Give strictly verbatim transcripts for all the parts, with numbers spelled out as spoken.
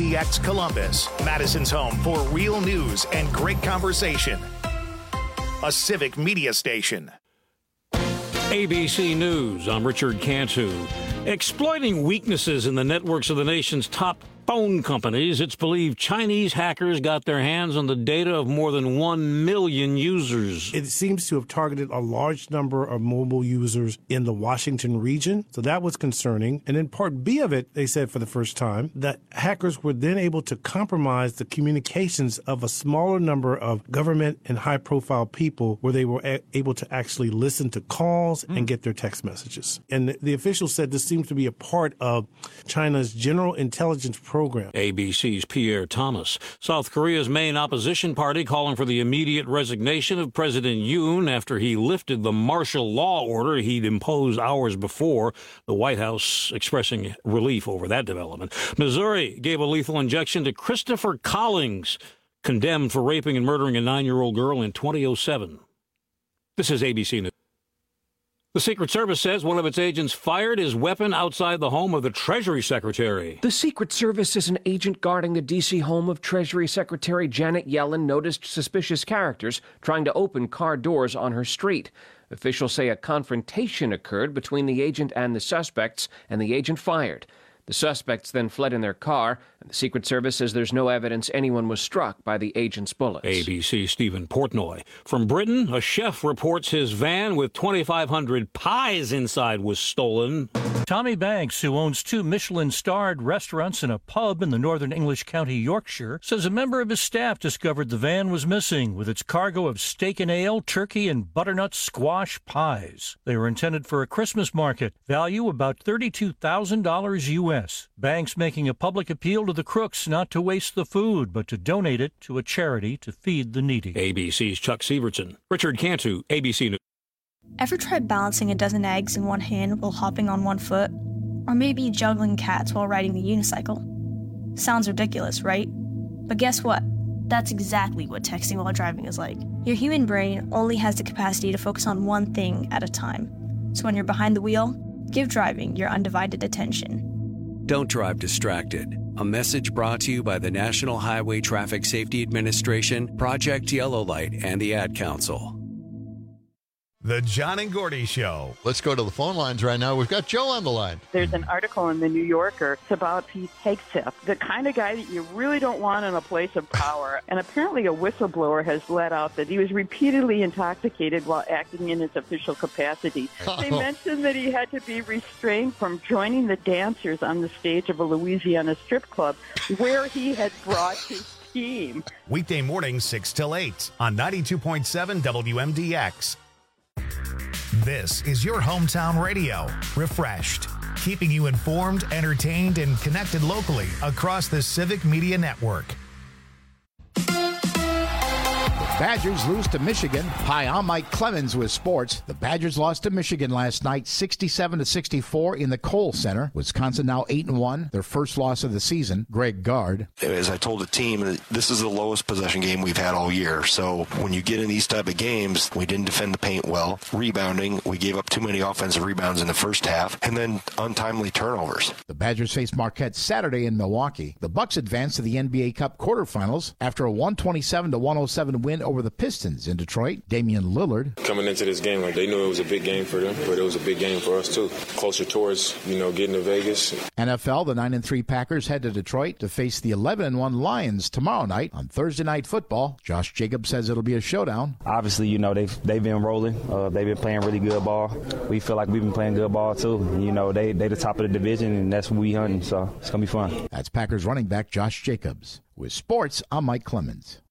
D X Columbus, Madison's home for real news and great conversation. A civic media station. A B C News, I'm Richard Cantu. Exploiting weaknesses in the networks of the nation's top phone companies, it's believed Chinese hackers got their hands on the data of more than one million users. It seems to have targeted a large number of mobile users in the Washington region, so that was concerning. And in part B of it, they said for the first time that hackers were then able to compromise the communications of a smaller number of government and high-profile people where they were a- able to actually listen to calls mm. and get their text messages. And the, the officials said this seems to be a part of China's general intelligence program. Program. A B C's Pierre Thomas. South Korea's main opposition party calling for the immediate resignation of President Yoon after he lifted the martial law order he'd imposed hours before, the White House expressing relief over that development. Missouri gave a lethal injection to Christopher Collings, condemned for raping and murdering a nine-year-old girl in twenty oh seven. This is A B C News. The Secret Service says one of its agents fired his weapon outside the home of the Treasury Secretary. The Secret Service says an agent guarding the D C home of Treasury Secretary Janet Yellen noticed suspicious characters trying to open car doors on her street. Officials say a confrontation occurred between the agent and the suspects, and the agent fired. The suspects then fled in their car, and the Secret Service says there's no evidence anyone was struck by the agent's bullets. A B C's Stephen Portnoy. From Britain, a chef reports his van with twenty-five hundred pies inside was stolen. Tommy Banks, who owns two Michelin-starred restaurants and a pub in the northern English county Yorkshire, says a member of his staff discovered the van was missing with its cargo of steak and ale, turkey, and butternut squash pies. They were intended for a Christmas market, value about thirty-two thousand dollars U S. Banks making a public appeal to the crooks not to waste the food, but to donate it to a charity to feed the needy. A B C's Chuck Severson. Richard Cantu, A B C News. Ever tried balancing a dozen eggs in one hand while hopping on one foot? Or maybe juggling cats while riding the unicycle? Sounds ridiculous, right? But guess what? That's exactly what texting while driving is like. Your human brain only has the capacity to focus on one thing at a time. So when you're behind the wheel, give driving your undivided attention. Don't drive distracted. A message brought to you by the National Highway Traffic Safety Administration, Project Yellow Light, and the Ad Council. The John and Gordy Show. Let's go to the phone lines right now. We've got Joe on the line. There's an article in the New Yorker. It's about Pete Hegseth, the kind of guy that you really don't want in a place of power. And apparently a whistleblower has let out that he was repeatedly intoxicated while acting in his official capacity. Oh. They mentioned that he had to be restrained from joining the dancers on the stage of a Louisiana strip club where he had brought his team. Weekday mornings, six till eight on ninety-two point seven W M D X. This is your hometown radio, refreshed, keeping you informed, entertained, and connected locally across the Civic Media Network. Badgers lose to Michigan. Hi, I'm Mike Clemens with sports. The Badgers lost to Michigan last night, sixty-seven to sixty-four in the Kohl Center. Wisconsin now eight and one, their first loss of the season. Greg Gard. As I told the team, this is the lowest possession game we've had all year. So when you get in these type of games, we didn't defend the paint well. Rebounding, we gave up too many offensive rebounds in the first half, and then untimely turnovers. The Badgers face Marquette Saturday in Milwaukee. The Bucks advance to the N B A Cup quarterfinals after a one twenty-seven to one oh seven win over the Pistons in Detroit. Damian Lillard. Coming into this game, like they knew it was a big game for them, but it was a big game for us too. Closer towards, you know, getting to Vegas. N F L, the nine and three Packers head to Detroit to face the eleven and one Lions tomorrow night on Thursday Night Football. Josh Jacobs says it'll be a showdown. Obviously, you know, they've, they've been rolling. Uh, they've been playing really good ball. We feel like we've been playing good ball too. You know, they, they the top of the division, and that's what we hunting, so it's going to be fun. That's Packers running back Josh Jacobs. With sports, I'm Mike Clemens.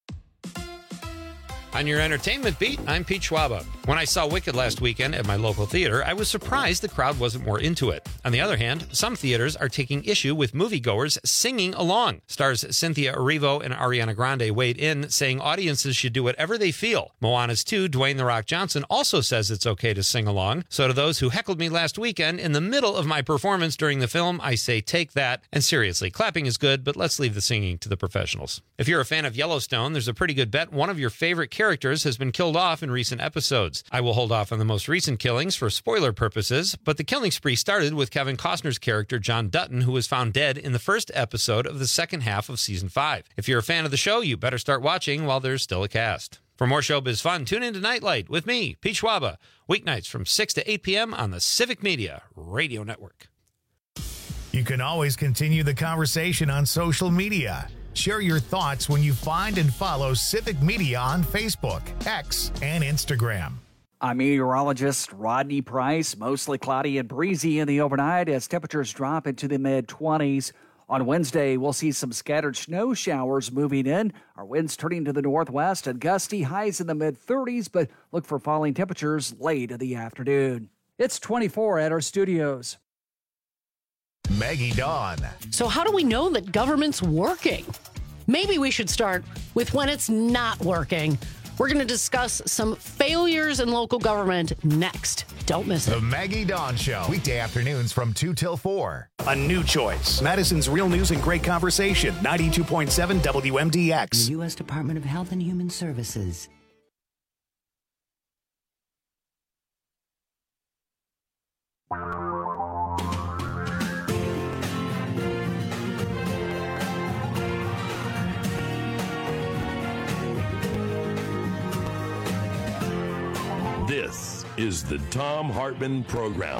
On your entertainment beat, I'm Pete Schwaba. When I saw Wicked last weekend at my local theater, I was surprised the crowd wasn't more into it. On the other hand, some theaters are taking issue with moviegoers singing along. Stars Cynthia Erivo and Ariana Grande weighed in, saying audiences should do whatever they feel. Moana's two, Dwayne "The Rock" Johnson, also says it's okay to sing along. So to those who heckled me last weekend, in the middle of my performance during the film, I say take that. And seriously, clapping is good, but let's leave the singing to the professionals. If you're a fan of Yellowstone, there's a pretty good bet one of your favorite characters characters has been killed off in recent episodes. I will hold off on the most recent killings for spoiler purposes, but the killing spree started with Kevin Costner's character John Dutton, who was found dead in the first episode of the second half of season five. If you're a fan of the show, you better start watching while there's still a cast. For more showbiz fun, tune in to Nightlight with me, Pete Schwaba, weeknights from six to eight p.m. on the Civic Media Radio Network. You can always continue the conversation on social media. Share your thoughts when you find and follow Civic Media on Facebook, X, and Instagram. I'm meteorologist Rodney Price. Mostly cloudy and breezy in the overnight as temperatures drop into the mid-twenties. On Wednesday, we'll see some scattered snow showers moving in. Our winds turning to the northwest and gusty, highs in the mid-thirties, but look for falling temperatures late in the afternoon. It's twenty-four at our studios. Maggie Dawn. So how do we know that government's working? Maybe we should start with when it's not working. We're going to discuss some failures in local government next. Don't miss it. The Maggie Dawn Show. Weekday afternoons from two till four. A new choice. Madison's Real News and Great Conversation. ninety-two point seven W M D X. The U S Department of Health and Human Services. This is the Thom Hartmann Program.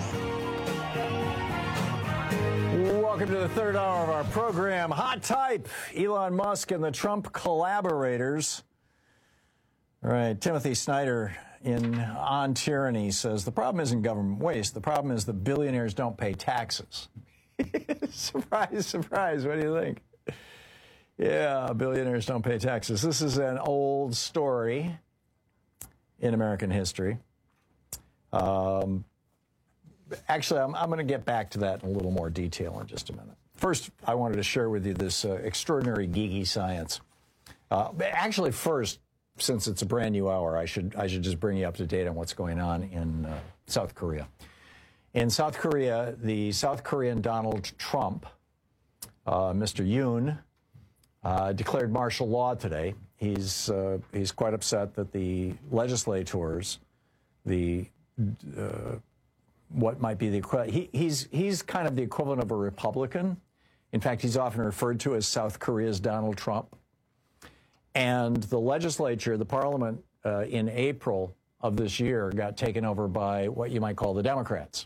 Welcome to the third hour of our program. Hot type, Elon Musk and the Trump collaborators. All right, Timothy Snyder in On Tyranny says, the problem isn't government waste. The problem is the billionaires don't pay taxes. Surprise, surprise. What do you think? Yeah, billionaires don't pay taxes. This is an old story in American history. Um, actually, I'm, I'm going to get back to that in a little more detail in just a minute. First, I wanted to share with you this uh, extraordinary geeky science. Uh, actually, first, since it's a brand new hour, I should I should just bring you up to date on what's going on in uh, South Korea. In South Korea, the South Korean Donald Trump, uh, Mister Yoon, uh, declared martial law today. He's uh, he's quite upset that the legislators, the uh, what might be the he, he's he's kind of the equivalent of a Republican. In fact, he's often referred to as South Korea's Donald Trump. And the legislature, the parliament, uh, in April of this year, got taken over by what you might call the Democrats.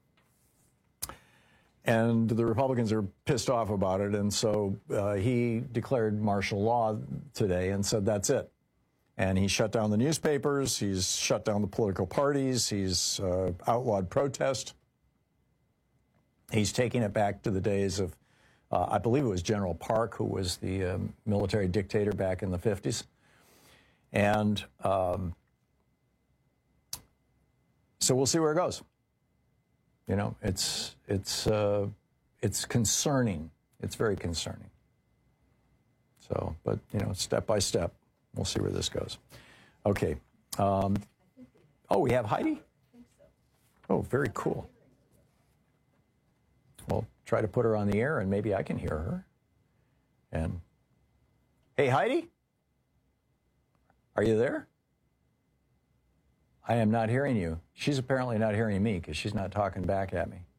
And the Republicans are pissed off about it, and so uh, he declared martial law today and said that's it. And he shut down the newspapers, he's shut down the political parties, he's uh, outlawed protest. He's taking it back to the days of, uh, I believe it was General Park, who was the um, military dictator back in the fifties. And um, so we'll see where it goes. You know, it's it's uh, it's concerning. It's very concerning. So, but you know, step by step, we'll see where this goes. Okay. Um, oh, we have Heidi? Oh, very cool. Well, try to put her on the air, and maybe I can hear her. And hey, Heidi, are you there? I am not hearing you. She's apparently not hearing me because she's not talking back at me.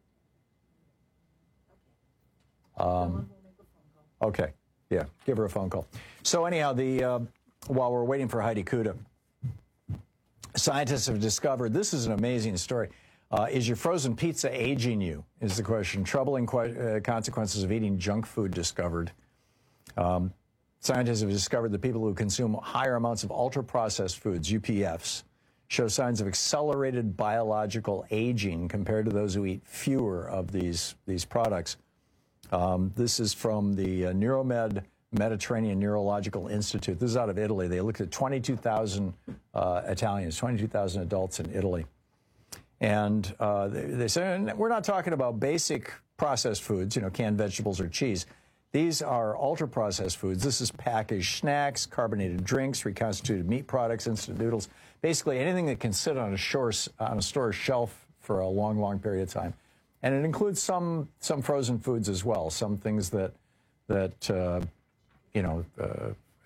Um, okay, yeah, give her a phone call. So anyhow, the uh, while we're waiting for Heidi Kuda, scientists have discovered, this is an amazing story. Uh, is your frozen pizza aging you, is the question. Troubling que- uh, consequences of eating junk food discovered. Um, scientists have discovered that people who consume higher amounts of ultra-processed foods, U P Fs, show signs of accelerated biological aging compared to those who eat fewer of these, these products. Um, this is from the uh, Neuromed Mediterranean Neurological Institute. This is out of Italy. They looked at twenty-two thousand uh, Italians, twenty-two thousand adults in Italy. And uh, they, they said, we're not talking about basic processed foods, you know, canned vegetables or cheese. These are ultra-processed foods. This is packaged snacks, carbonated drinks, reconstituted meat products, instant noodles, basically anything that can sit on a, shore, on a store shelf for a long, long period of time. And it includes some some frozen foods as well, some things that, that uh, you know, uh,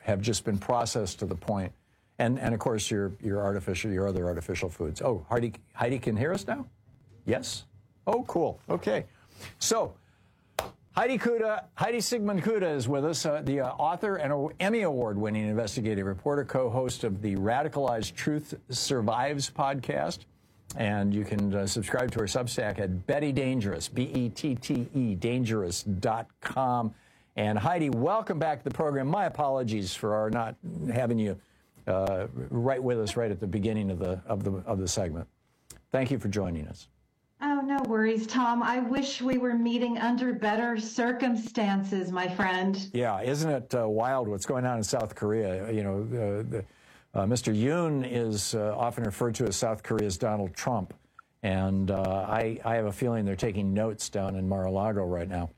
have just been processed to the point, and, and of course your, your artificial, your other artificial foods. Oh, Heidi, Heidi can hear us now? Yes? Oh, cool. Okay. So, Heidi Kuda, Heidi Sigmund Kuda is with us, uh, the uh, author and Emmy Award-winning investigative reporter, co-host of the Radicalized Truth Survives podcast. And you can uh, subscribe to her Substack at Betty Dangerous, B E T T E, dangerous dot com. And Heidi, welcome back to the program. My apologies for our not having you uh, right with us right at the beginning of the of the of the segment. Thank you for joining us. Oh, no worries, Tom. I wish we were meeting under better circumstances, my friend. Yeah, isn't it uh, wild what's going on in South Korea? You know, uh, the, uh, Mister Yoon is uh, often referred to as South Korea's Donald Trump, and uh, I, I have a feeling they're taking notes down in Mar-a-Lago right now.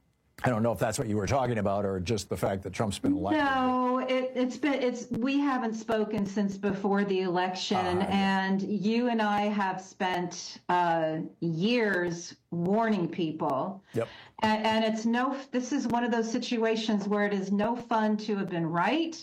I don't know if that's what you were talking about or just the fact that Trump's been elected. No, it, it's been, it's, we haven't spoken since before the election, uh, and you and I have spent uh, years warning people. Yep. And, and it's no, this is one of those situations where it is no fun to have been right.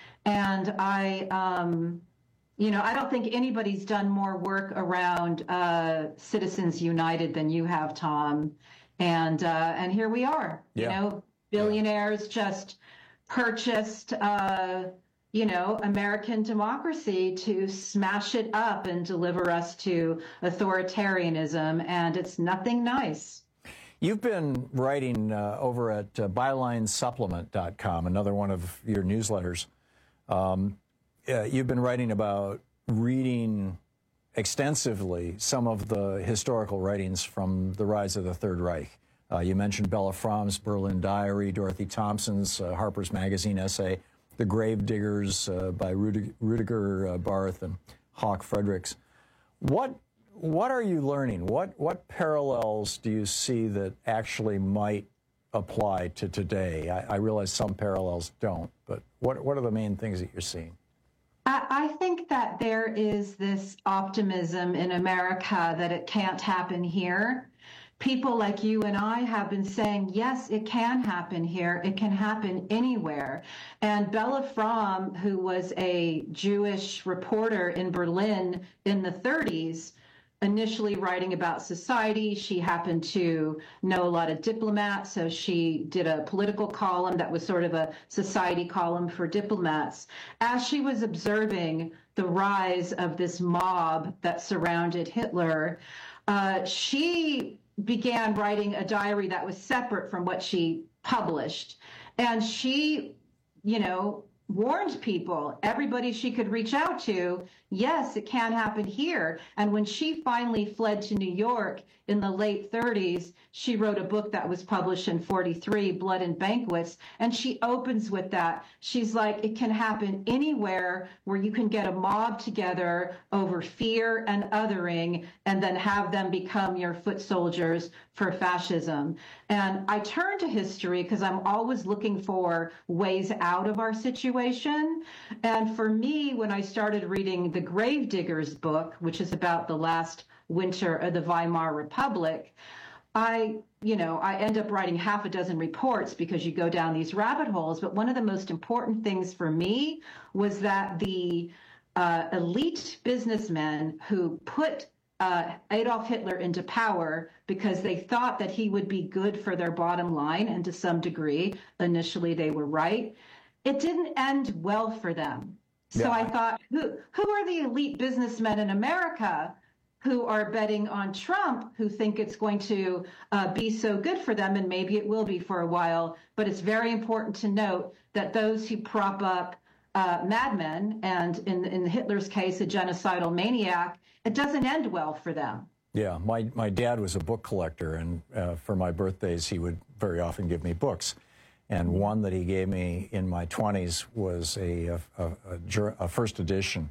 And I, um, you know, I don't think anybody's done more work around uh, Citizens United than you have, Tom. And uh, and here we are, yeah. you know, billionaires just purchased, uh, you know, American democracy to smash it up and deliver us to authoritarianism. And it's nothing nice. You've been writing uh, over at uh, byline supplement dot com, another one of your newsletters. Um, uh, you've been writing about reading extensively some of the historical writings from the rise of the Third Reich. Uh, you mentioned Bella Fromm's Berlin Diary, Dorothy Thompson's uh, Harper's Magazine essay, The Grave Diggers uh, by Rudig- Rudiger uh, Barth and Hawk Fredericks. What what are you learning? What what parallels do you see that actually might apply to today? I, I realize some parallels don't, but what what are the main things that you're seeing? I think that there is this optimism in America that it can't happen here. People like you and I have been saying, yes, it can happen here. It can happen anywhere. And Bella Fromm, who was a Jewish reporter in Berlin in the thirties, initially writing about society. She happened to know a lot of diplomats, so she did a political column that was sort of a society column for diplomats. As she was observing the rise of this mob that surrounded Hitler, uh, she began writing a diary that was separate from what she published. And she, you know, warned people, everybody she could reach out to, yes, it can happen here. And when she finally fled to New York in the late thirties, she wrote a book that was published in forty-three, Blood and Banquets, and she opens with that. She's like, it can happen anywhere where you can get a mob together over fear and othering and then have them become your foot soldiers for fascism. And I turn to history because I'm always looking for ways out of our situation. And for me, when I started reading the Gravediggers book, which is about the last winter of the Weimar Republic, I, you know, I end up writing half a dozen reports because you go down these rabbit holes. But one of the most important things for me was that the uh, elite businessmen who put uh, Adolf Hitler into power because they thought that he would be good for their bottom line, and to some degree, initially they were right, it didn't end well for them. So yeah. I thought, who, who are the elite businessmen in America who are betting on Trump, who think it's going to uh, be so good for them, and maybe it will be for a while. But it's very important to note that those who prop up uh, madmen, and in, in Hitler's case, a genocidal maniac, it doesn't end well for them. Yeah, my, my dad was a book collector, and uh, for my birthdays, he would very often give me books. And one that he gave me in my twenties was a, a, a, a first edition,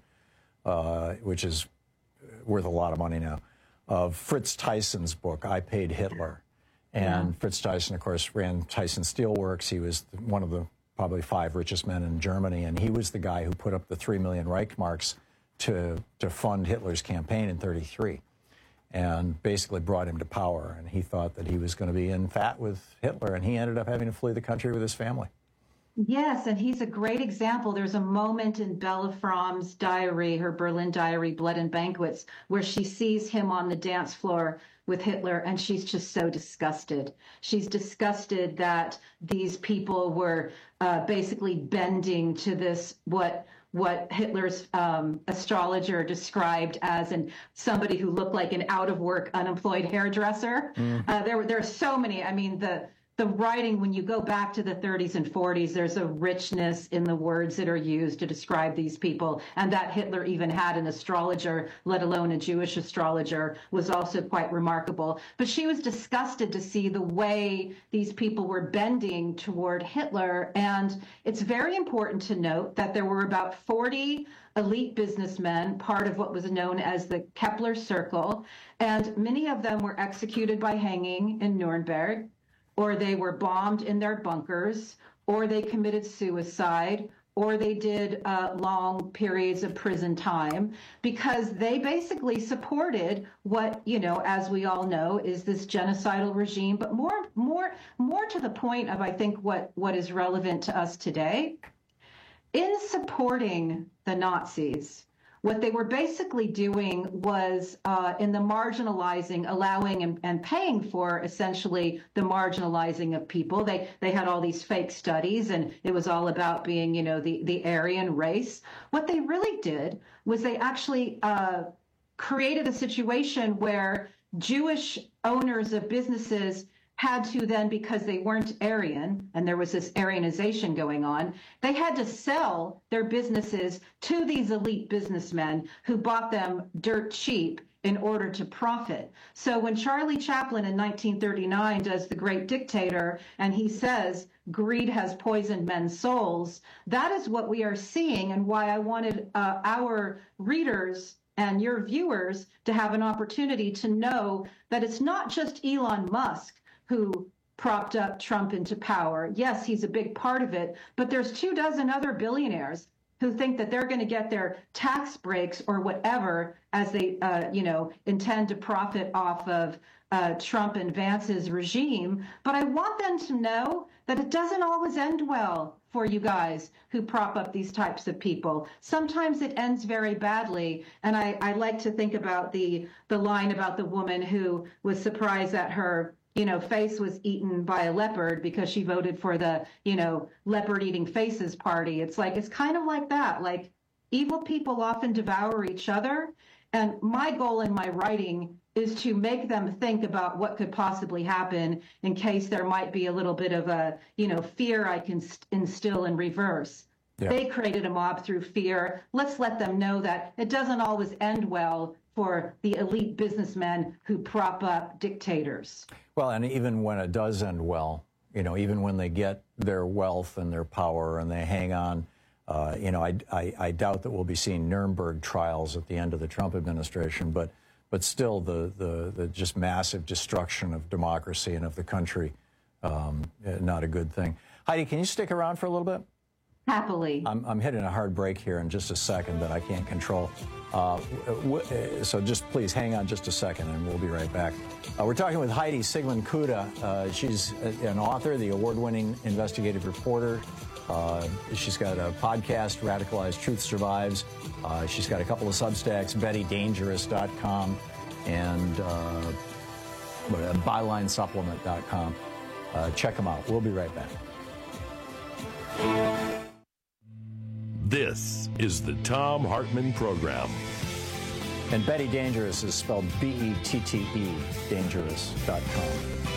uh, which is worth a lot of money now, of Fritz Tyson's book, I Paid Hitler. And yeah. Fritz Tyson, of course, ran Tyson Steelworks. He was one of the probably five richest men in Germany, and he was the guy who put up the three million Reichmarks to, to fund Hitler's campaign in thirty-three, and basically brought him to power. And he thought that he was going to be in fat with Hitler, and he ended up having to flee the country with his family. Yes, and he's a great example. There's a moment in Bella Fromm's diary, her Berlin diary, Blood and Banquets, where she sees him on the dance floor with Hitler, and she's just so disgusted. She's disgusted that these people were uh, basically bending to this, what what Hitler's um, astrologer described as an somebody who looked like an out-of-work, unemployed hairdresser. Mm. Uh, there, there are so many. I mean, the the writing, when you go back to the thirties and forties, there's a richness in the words that are used to describe these people. And that Hitler even had an astrologer, let alone a Jewish astrologer, was also quite remarkable. But she was disgusted to see the way these people were bending toward Hitler. And it's very important to note that there were about forty elite businessmen, part of what was known as the Kepler Circle, and many of them were executed by hanging in Nuremberg, or they were bombed in their bunkers, or they committed suicide, or they did uh, long periods of prison time, because they basically supported what, you know, as we all know, is this genocidal regime. But more, more, more to the point of, I think, what, what is relevant to us today, in supporting the Nazis, what they were basically doing was uh, in the marginalizing, allowing and, and paying for essentially the marginalizing of people. They they had all these fake studies, and it was all about being, you know, the, the Aryan race. What they really did was they actually uh, created a situation where Jewish owners of businesses had to then, because they weren't Aryan, and there was this Aryanization going on, they had to sell their businesses to these elite businessmen who bought them dirt cheap in order to profit. So when Charlie Chaplin in nineteen thirty-nine does The Great Dictator, and he says, greed has poisoned men's souls, that is what we are seeing, and why I wanted uh, our readers and your viewers to have an opportunity to know that it's not just Elon Musk who propped up Trump into power. Yes, he's a big part of it, but there's two dozen other billionaires who think that they're going to get their tax breaks or whatever as they, uh, you know, intend to profit off of uh, Trump and Vance's regime. But I want them to know that it doesn't always end well for you guys who prop up these types of people. Sometimes it ends very badly. And I, I like to think about the, the line about the woman who was surprised that her you know, face was eaten by a leopard because she voted for the, you know, leopard eating faces party. It's like, it's kind of like that. Like, evil people often devour each other. And my goal in my writing is to make them think about what could possibly happen in case there might be a little bit of a, you know, fear I can instill in reverse. Yeah. They created a mob through fear. Let's let them know that it doesn't always end well for the elite businessmen who prop up dictators. Well, and even when it does end well, you know, even when they get their wealth and their power and they hang on, uh, you know, I, I, I doubt that we'll be seeing Nuremberg trials at the end of the Trump administration, but but still the, the, the just massive destruction of democracy and of the country, um, not a good thing. Heidi, can you stick around for a little bit? Happily. I'm, I'm hitting a hard break here in just a second that I can't control. Uh, w- so just please hang on just a second and we'll be right back. Uh, we're talking with Heidi Sigmund Kuda. Uh, she's an author, the award-winning investigative reporter. Uh, she's got a podcast, Radicalized Truth Survives. Uh, she's got a couple of Substacks, Betty Dangerous dot com and uh, byline supplement dot com. Uh, check them out. We'll be right back. This is the Thom Hartmann Program. And Betty Dangerous is spelled B E T T E, dangerous dot com.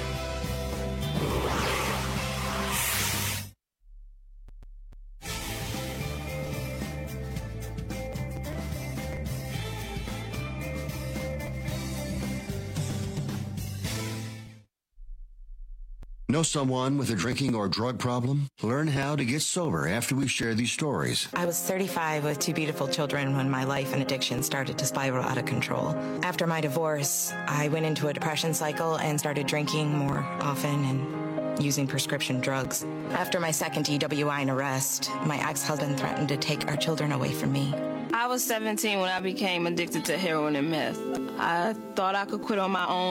Know someone with a drinking or drug problem? Learn how to get sober after we share these stories. I was thirty-five with two beautiful children when my life and addiction started to spiral out of control. After my divorce, I went into a depression cycle and started drinking more often and using prescription drugs. After my second D W I and arrest, my ex-husband threatened to take our children away from me. I was seventeen when I became addicted to heroin and meth. I thought I could quit on my own,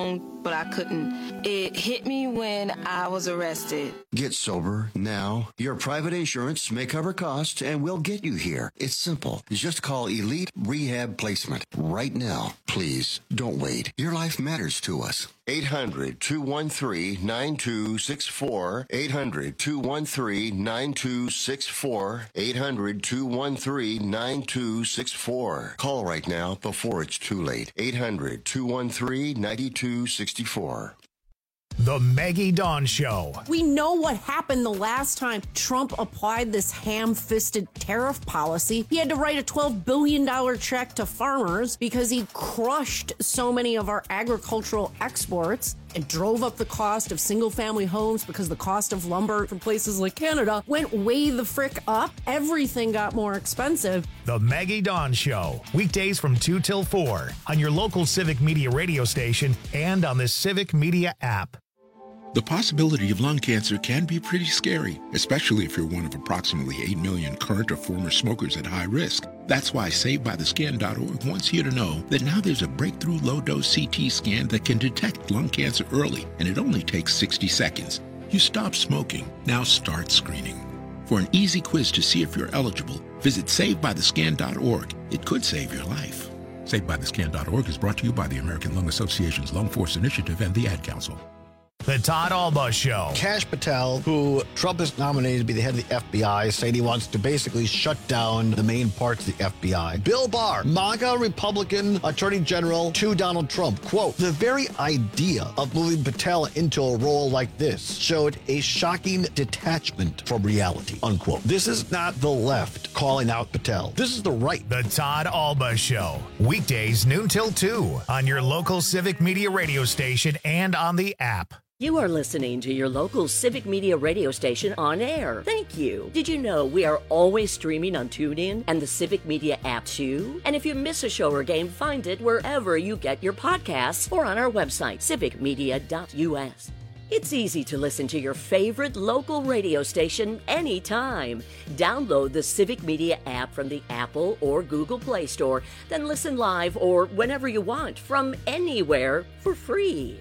but I couldn't. It hit me when I was arrested. Get sober now. Your private insurance may cover costs and we'll get you here. It's simple. Just call Elite Rehab Placement right now. Please don't wait. Your life matters to us. eight hundred, two one three, nine two six four. eight hundred, two one three, nine two six four. eight hundred, two one three, nine two six four. Call right now before it's too late. eight hundred, two one three, nine two six four. The Maggie Dawn Show. We know what happened the last time Trump applied this ham-fisted tariff policy. He had to write a twelve billion dollars check to farmers because he crushed so many of our agricultural exports and drove up the cost of single-family homes because the cost of lumber from places like Canada went way the frick up. Everything got more expensive. The Maggie Dawn Show. Weekdays from two till four on your local Civic Media radio station and on the Civic Media app. The possibility of lung cancer can be pretty scary, especially if you're one of approximately eight million current or former smokers at high risk. That's why Saved By The Scan dot org wants you to know that now there's a breakthrough low-dose C T scan that can detect lung cancer early, and it only takes sixty seconds. You stop smoking, now start screening. For an easy quiz to see if you're eligible, visit Saved By The Scan dot org. It could save your life. Saved By The Scan dot org is brought to you by the American Lung Association's Lung Force Initiative and the Ad Council. The Todd Alba Show. Kash Patel, who Trump has nominated to be the head of the F B I, saying he wants to basically shut down the main parts of the F B I. Bill Barr, MAGA Republican Attorney General to Donald Trump. Quote, the very idea of moving Patel into a role like this showed a shocking detachment from reality, unquote. This is not the left calling out Patel. This is the right. The Todd Alba Show. Weekdays noon till two on your local Civic Media radio station and on the app. You are listening to your local Civic Media radio station on air. Thank you. Did you know we are always streaming on TuneIn and the Civic Media app too? And if you miss a show or game, find it wherever you get your podcasts or on our website, civic media dot u s. It's easy to listen to your favorite local radio station anytime. Download the Civic Media app from the Apple or Google Play Store, then listen live or whenever you want from anywhere for free.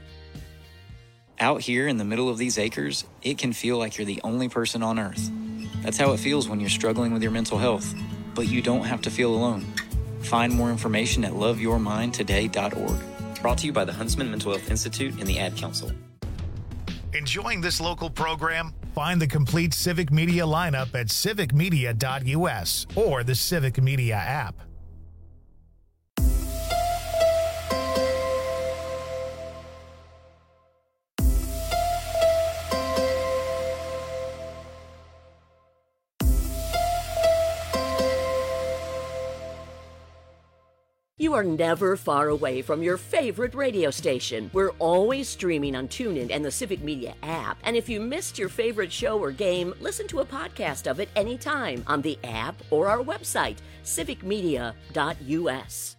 Out here in the middle of these acres, it can feel like you're the only person on earth. That's how it feels when you're struggling with your mental health. But you don't have to feel alone. Find more information at love your mind today dot org. Brought to you by the Huntsman Mental Health Institute and the Ad Council. Enjoying this local program? Find the complete Civic Media lineup at civic media dot u s or the Civic Media app. You are never far away from your favorite radio station. We're always streaming on TuneIn and the Civic Media app. And if you missed your favorite show or game, listen to a podcast of it anytime on the app or our website, civic media dot u s.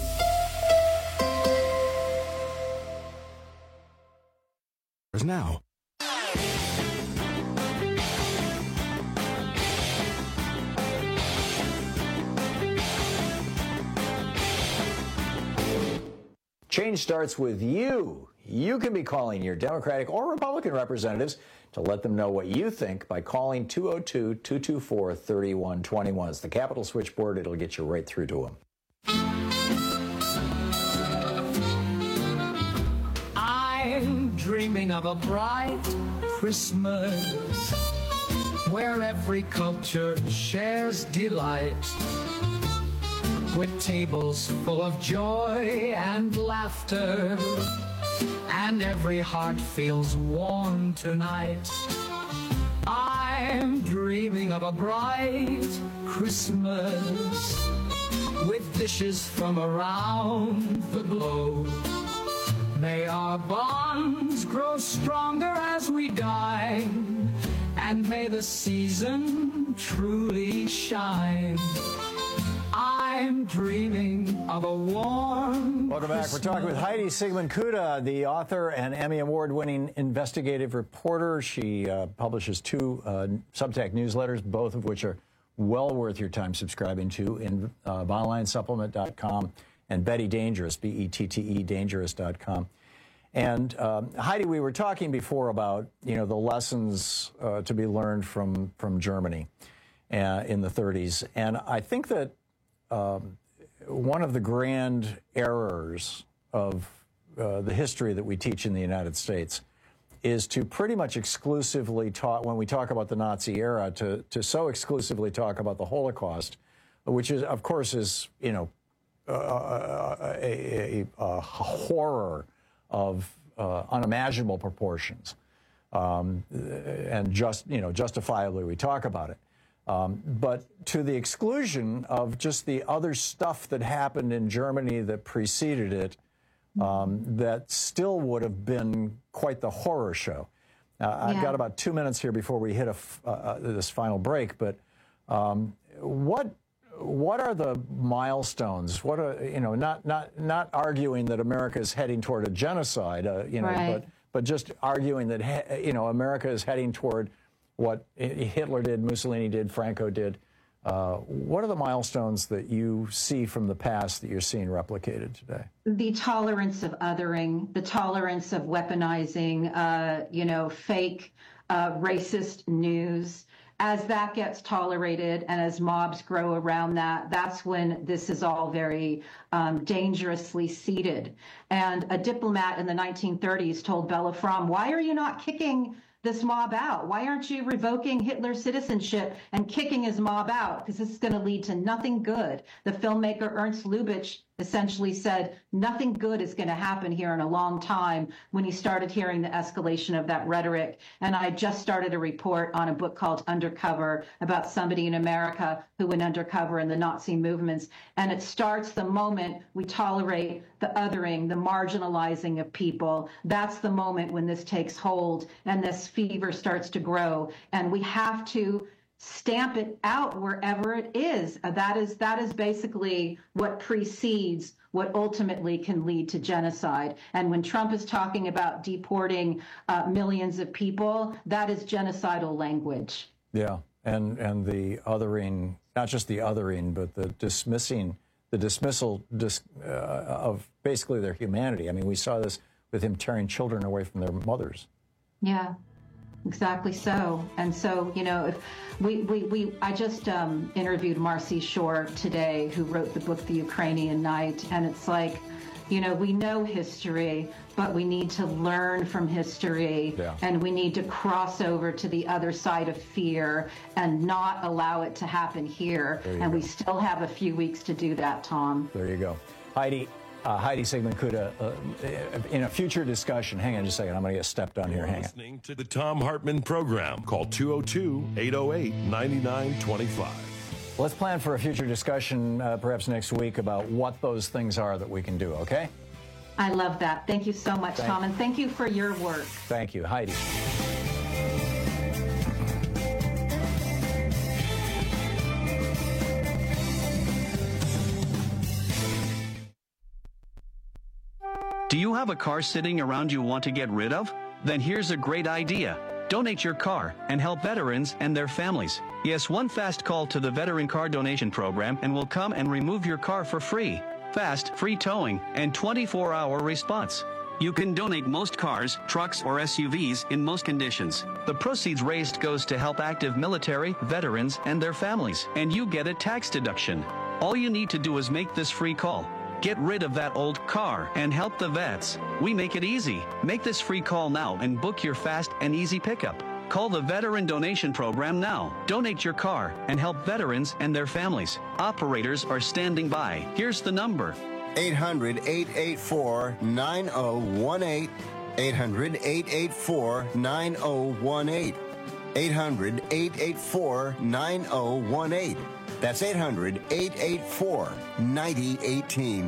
Now. Change starts with you. You can be calling your Democratic or Republican representatives to let them know what you think by calling two oh two, two two four, three one two one. It's the Capitol switchboard. It'll get you right through to them. I'm dreaming of a bright Christmas where every culture shares delight, with tables full of joy and laughter, and every heart feels warm tonight. I'm dreaming of a bright Christmas with dishes from around the globe. May our bonds grow stronger as we dine, and may the season truly shine. I'm dreaming of a warm Welcome back. We're talking with Heidi Sigmund Kuda, the author and Emmy Award-winning investigative reporter. She uh, publishes two uh, Substack newsletters, both of which are well worth your time subscribing to, in uh, bottom line supplement dot com and Betty Dangerous, B E T T E, dangerous dot com. And um, Heidi, we were talking before about, you know, the lessons uh, to be learned from, from Germany uh, in the thirties. And I think that um, one of the grand errors of uh, the history that we teach in the United States is to pretty much exclusively talk, when we talk about the Nazi era, to, to so exclusively talk about the Holocaust, which is, of course, is, you know, uh, a, a, a horror of uh, unimaginable proportions. Um, and just, you know, justifiably we talk about it. Um, but to the exclusion of just the other stuff that happened in Germany that preceded it, um, that still would have been quite the horror show. Uh, yeah. I've got about two minutes here before we hit a f uh, this final break, but um, what what are the milestones? What are, you know, not not not arguing that America is heading toward a genocide, uh, you know, right. but but just arguing that he, you know, America is heading toward what Hitler did, Mussolini did, Franco did. Uh, what are the milestones that you see from the past that you're seeing replicated today? The tolerance of othering, the tolerance of weaponizing, uh, you know, fake uh, racist news. As that gets tolerated and as mobs grow around that, that's when this is all very um, dangerously seeded. And a diplomat in the nineteen thirties told Bella Fromm, why are you not kicking this mob out? Why aren't you revoking Hitler's citizenship and kicking his mob out? Because this is going to lead to nothing good. The filmmaker Ernst Lubitsch essentially said nothing good is going to happen here in a long time when he started hearing the escalation of that rhetoric. And I just started a report on a book called Undercover about somebody in America who went undercover in the Nazi movements. And it starts the moment we tolerate the othering, the marginalizing of people. That's the moment when this takes hold and this fever starts to grow. And we have to stamp it out wherever it is. Uh, that is that is basically what precedes what ultimately can lead to genocide. And when Trump is talking about deporting uh, millions of people, that is genocidal language. Yeah, and and the othering, not just the othering, but the dismissing, the dismissal dis, uh, of basically their humanity. I mean, we saw this with him tearing children away from their mothers. Yeah. Exactly so. And so, you know, if we, we, we I just um, interviewed Marcy Shore today, who wrote the book, The Ukrainian Night. And it's like, you know, we know history, but we need to learn from history. Yeah. And we need to cross over to the other side of fear and not allow it to happen here. And go. We still have a few weeks to do that, Tom. There you go. Heidi. Uh, Heidi Sigmund-Kuda, uh, in a future discussion, hang on just a second, I'm going to get stepped on here. Hang on. Listening to the Thom Hartmann program. Call two oh two, eight oh eight, nine nine two five. Let's plan for a future discussion, uh, perhaps next week, about what those things are that we can do, okay? I love that. Thank you so much, thank Tom, and thank you for your work. Thank you. Heidi. Do you have a car sitting around you want to get rid of? Then here's a great idea. Donate your car and help veterans and their families. Yes, one fast call to the Veteran Car Donation Program and we'll come and remove your car for free. Fast, free towing, and twenty-four hour response. You can donate most cars, trucks, or S U Vs in most conditions. The proceeds raised goes to help active military, veterans, and their families, and you get a tax deduction. All you need to do is make this free call. Get rid of that old car and help the vets. We make it easy. Make this free call now and book your fast and easy pickup. Call the Veteran Donation Program now. Donate your car and help veterans and their families. Operators are standing by. Here's the number. eight hundred, eight eight four, nine oh one eight. eight hundred, eight eight four, nine oh one eight. eight hundred, eight eight four, nine oh one eight. That's eight hundred, eight eight four, nine oh one eight.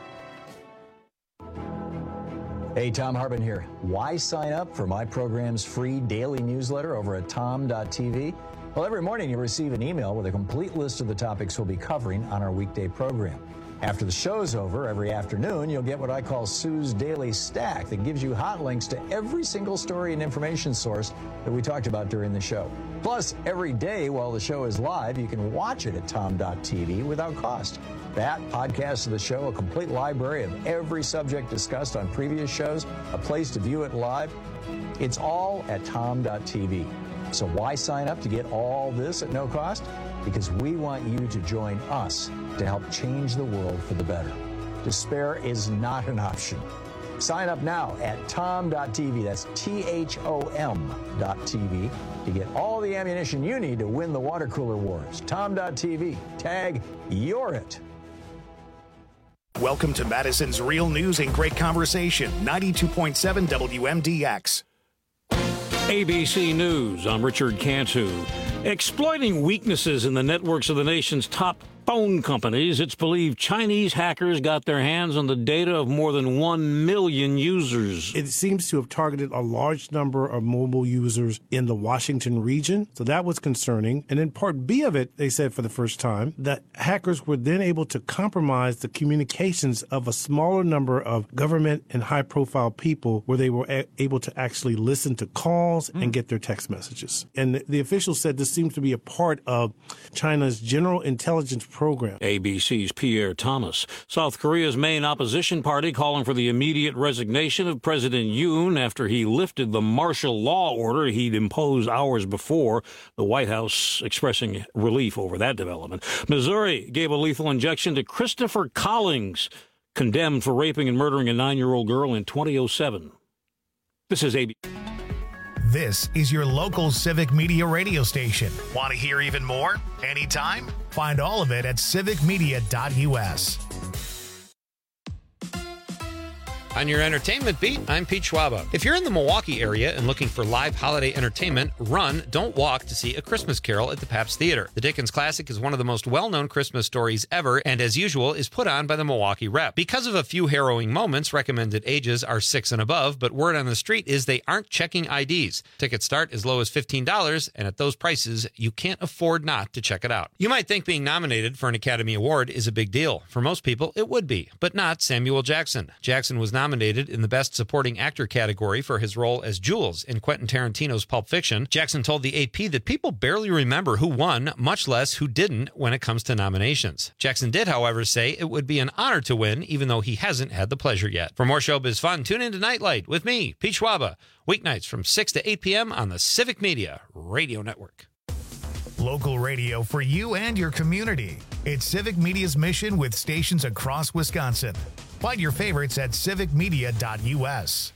Hey, Thom Hartmann here. Why sign up for my program's free daily newsletter over at tom dot t v? Well, every morning you receive an email with a complete list of the topics we'll be covering on our weekday program. After the show's over, every afternoon, you'll get what I call Sue's Daily Stack that gives you hot links to every single story and information source that we talked about during the show. Plus, every day while the show is live, you can watch it at tom dot t v without cost. That, podcasts of the show, a complete library of every subject discussed on previous shows, a place to view it live. It's all at tom dot t v. So why sign up to get all this at no cost? Because we want you to join us to help change the world for the better. Despair is not an option. Sign up now at tom dot t v. That's T H O M dot T V to get all the ammunition you need to win the water cooler wars. tom dot t v. Tag You're It. Welcome to Madison's Real News and Great Conversation, ninety-two point seven W M D X. A B C News, I'm Richard Cantu. Exploiting weaknesses in the networks of the nation's top phone companies, it's believed Chinese hackers got their hands on the data of more than one million users. It seems to have targeted a large number of mobile users in the Washington region, so that was concerning. And in part B of it, they said for the first time that hackers were then able to compromise the communications of a smaller number of government and high-profile people where they were a- able to actually listen to calls mm. and get their text messages. And the officials said this seems to be a part of China's general intelligence program. A B C's Pierre Thomas. South Korea's main opposition party calling for the immediate resignation of President Yoon after he lifted the martial law order he'd imposed hours before. The White House expressing relief over that development. Missouri gave a lethal injection to Christopher Collings, condemned for raping and murdering a nine-year-old girl in twenty oh seven. This is A B C. This is your local Civic Media radio station. Want to hear even more? Anytime? Find all of it at civic media dot u s. On your entertainment beat, I'm Pete Schwaba. If you're in the Milwaukee area and looking for live holiday entertainment, run, don't walk to see A Christmas Carol at the Pabst Theater. The Dickens classic is one of the most well-known Christmas stories ever, and as usual, is put on by the Milwaukee Rep. Because of a few harrowing moments, recommended ages are six and above, but word on the street is they aren't checking I Ds. Tickets start as low as fifteen dollars, and at those prices, you can't afford not to check it out. You might think being nominated for an Academy Award is a big deal. For most people, it would be, but not Samuel Jackson. Jackson was nominated Nominated in the Best Supporting Actor category for his role as Jules in Quentin Tarantino's Pulp Fiction. Jackson told the A P that people barely remember who won, much less who didn't when it comes to nominations. Jackson did, however, say it would be an honor to win, even though he hasn't had the pleasure yet. For more showbiz fun, tune in to Nightlight with me, Pete Schwaba, weeknights from six to eight p.m. on the Civic Media Radio Network. Local radio for you and your community. It's Civic Media's mission with stations across Wisconsin. Find your favorites at civic media dot u s.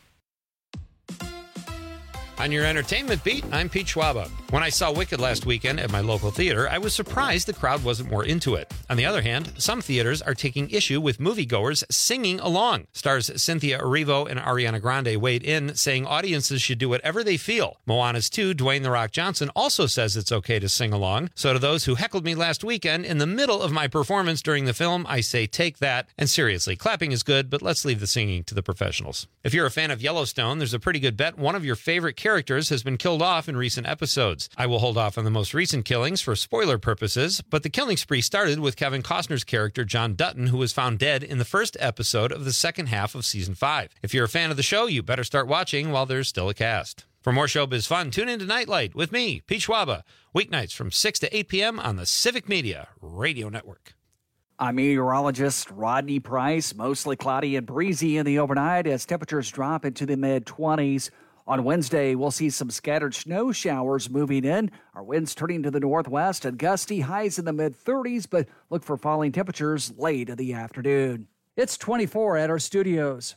On your entertainment beat, I'm Pete Schwaba. When I saw Wicked last weekend at my local theater, I was surprised the crowd wasn't more into it. On the other hand, some theaters are taking issue with moviegoers singing along. Stars Cynthia Erivo and Ariana Grande weighed in, saying audiences should do whatever they feel. Moana's two, Dwayne "The Rock" Johnson, also says it's okay to sing along. So to those who heckled me last weekend, in the middle of my performance during the film, I say take that. And seriously, clapping is good, but let's leave the singing to the professionals. If you're a fan of Yellowstone, there's a pretty good bet one of your favorite characters characters has been killed off in recent episodes. I will hold off on the most recent killings for spoiler purposes, but the killing spree started with Kevin Costner's character John Dutton, who was found dead in the first episode of the second half of season five. If you're a fan of the show, you better start watching while there's still a cast. For more showbiz fun, tune in to Nightlight with me, Pete Schwaba, weeknights from six to eight p.m. on the Civic Media Radio Network. I'm meteorologist Rodney Price. Mostly cloudy and breezy in the overnight as temperatures drop into the mid-twenties. On Wednesday, we'll see some scattered snow showers moving in. Our winds turning to the northwest and gusty, highs in the mid-thirties, but look for falling temperatures late in the afternoon. It's twenty-four at our studios.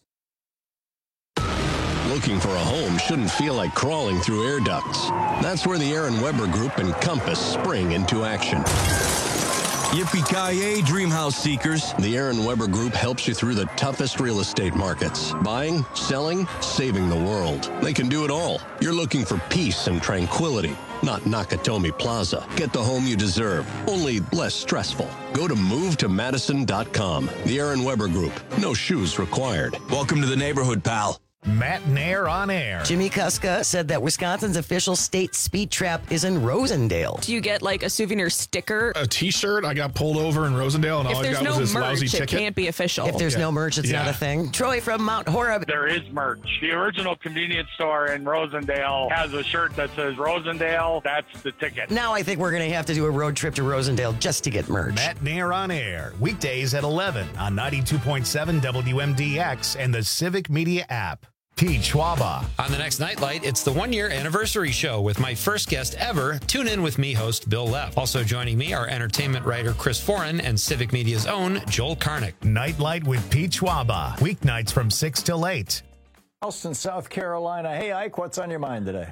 Looking for a home shouldn't feel like crawling through air ducts. That's where the Aaron Weber Group and Compass spring into action. Yippee-ki-yay, dream house seekers. The Aaron Weber Group helps you through the toughest real estate markets. Buying, selling, saving the world. They can do it all. You're looking for peace and tranquility, not Nakatomi Plaza. Get the home you deserve, only less stressful. Go to move to madison dot com. The Aaron Weber Group. No shoes required. Welcome to the neighborhood, pal. Matt Nair on air. Jimmy Kuska said that Wisconsin's official state speed trap is in Rosendale. Do you get like a souvenir sticker? A T-shirt. I got pulled over in Rosendale, and if all I got no was this merch, lousy it ticket. It can't be official. If there's yeah. no merch, it's yeah. not a thing. Troy from Mount Horeb. There is merch. The original convenience store in Rosendale has a shirt that says Rosendale. That's the ticket. Now I think we're going to have to do a road trip to Rosendale just to get merch. Matt Nair on air. Weekdays at eleven on ninety-two point seven W M D X and the Civic Media app. Pete Schwaba. On the next Nightlight, it's the one-year anniversary show with my first guest ever. Tune in with me, host Bill Leff. Also joining me are entertainment writer Chris Foran and Civic Media's own Joel Karnick. Nightlight with Pete Schwaba. Weeknights from six till eight. Charleston, South Carolina. Hey, Ike, what's on your mind today?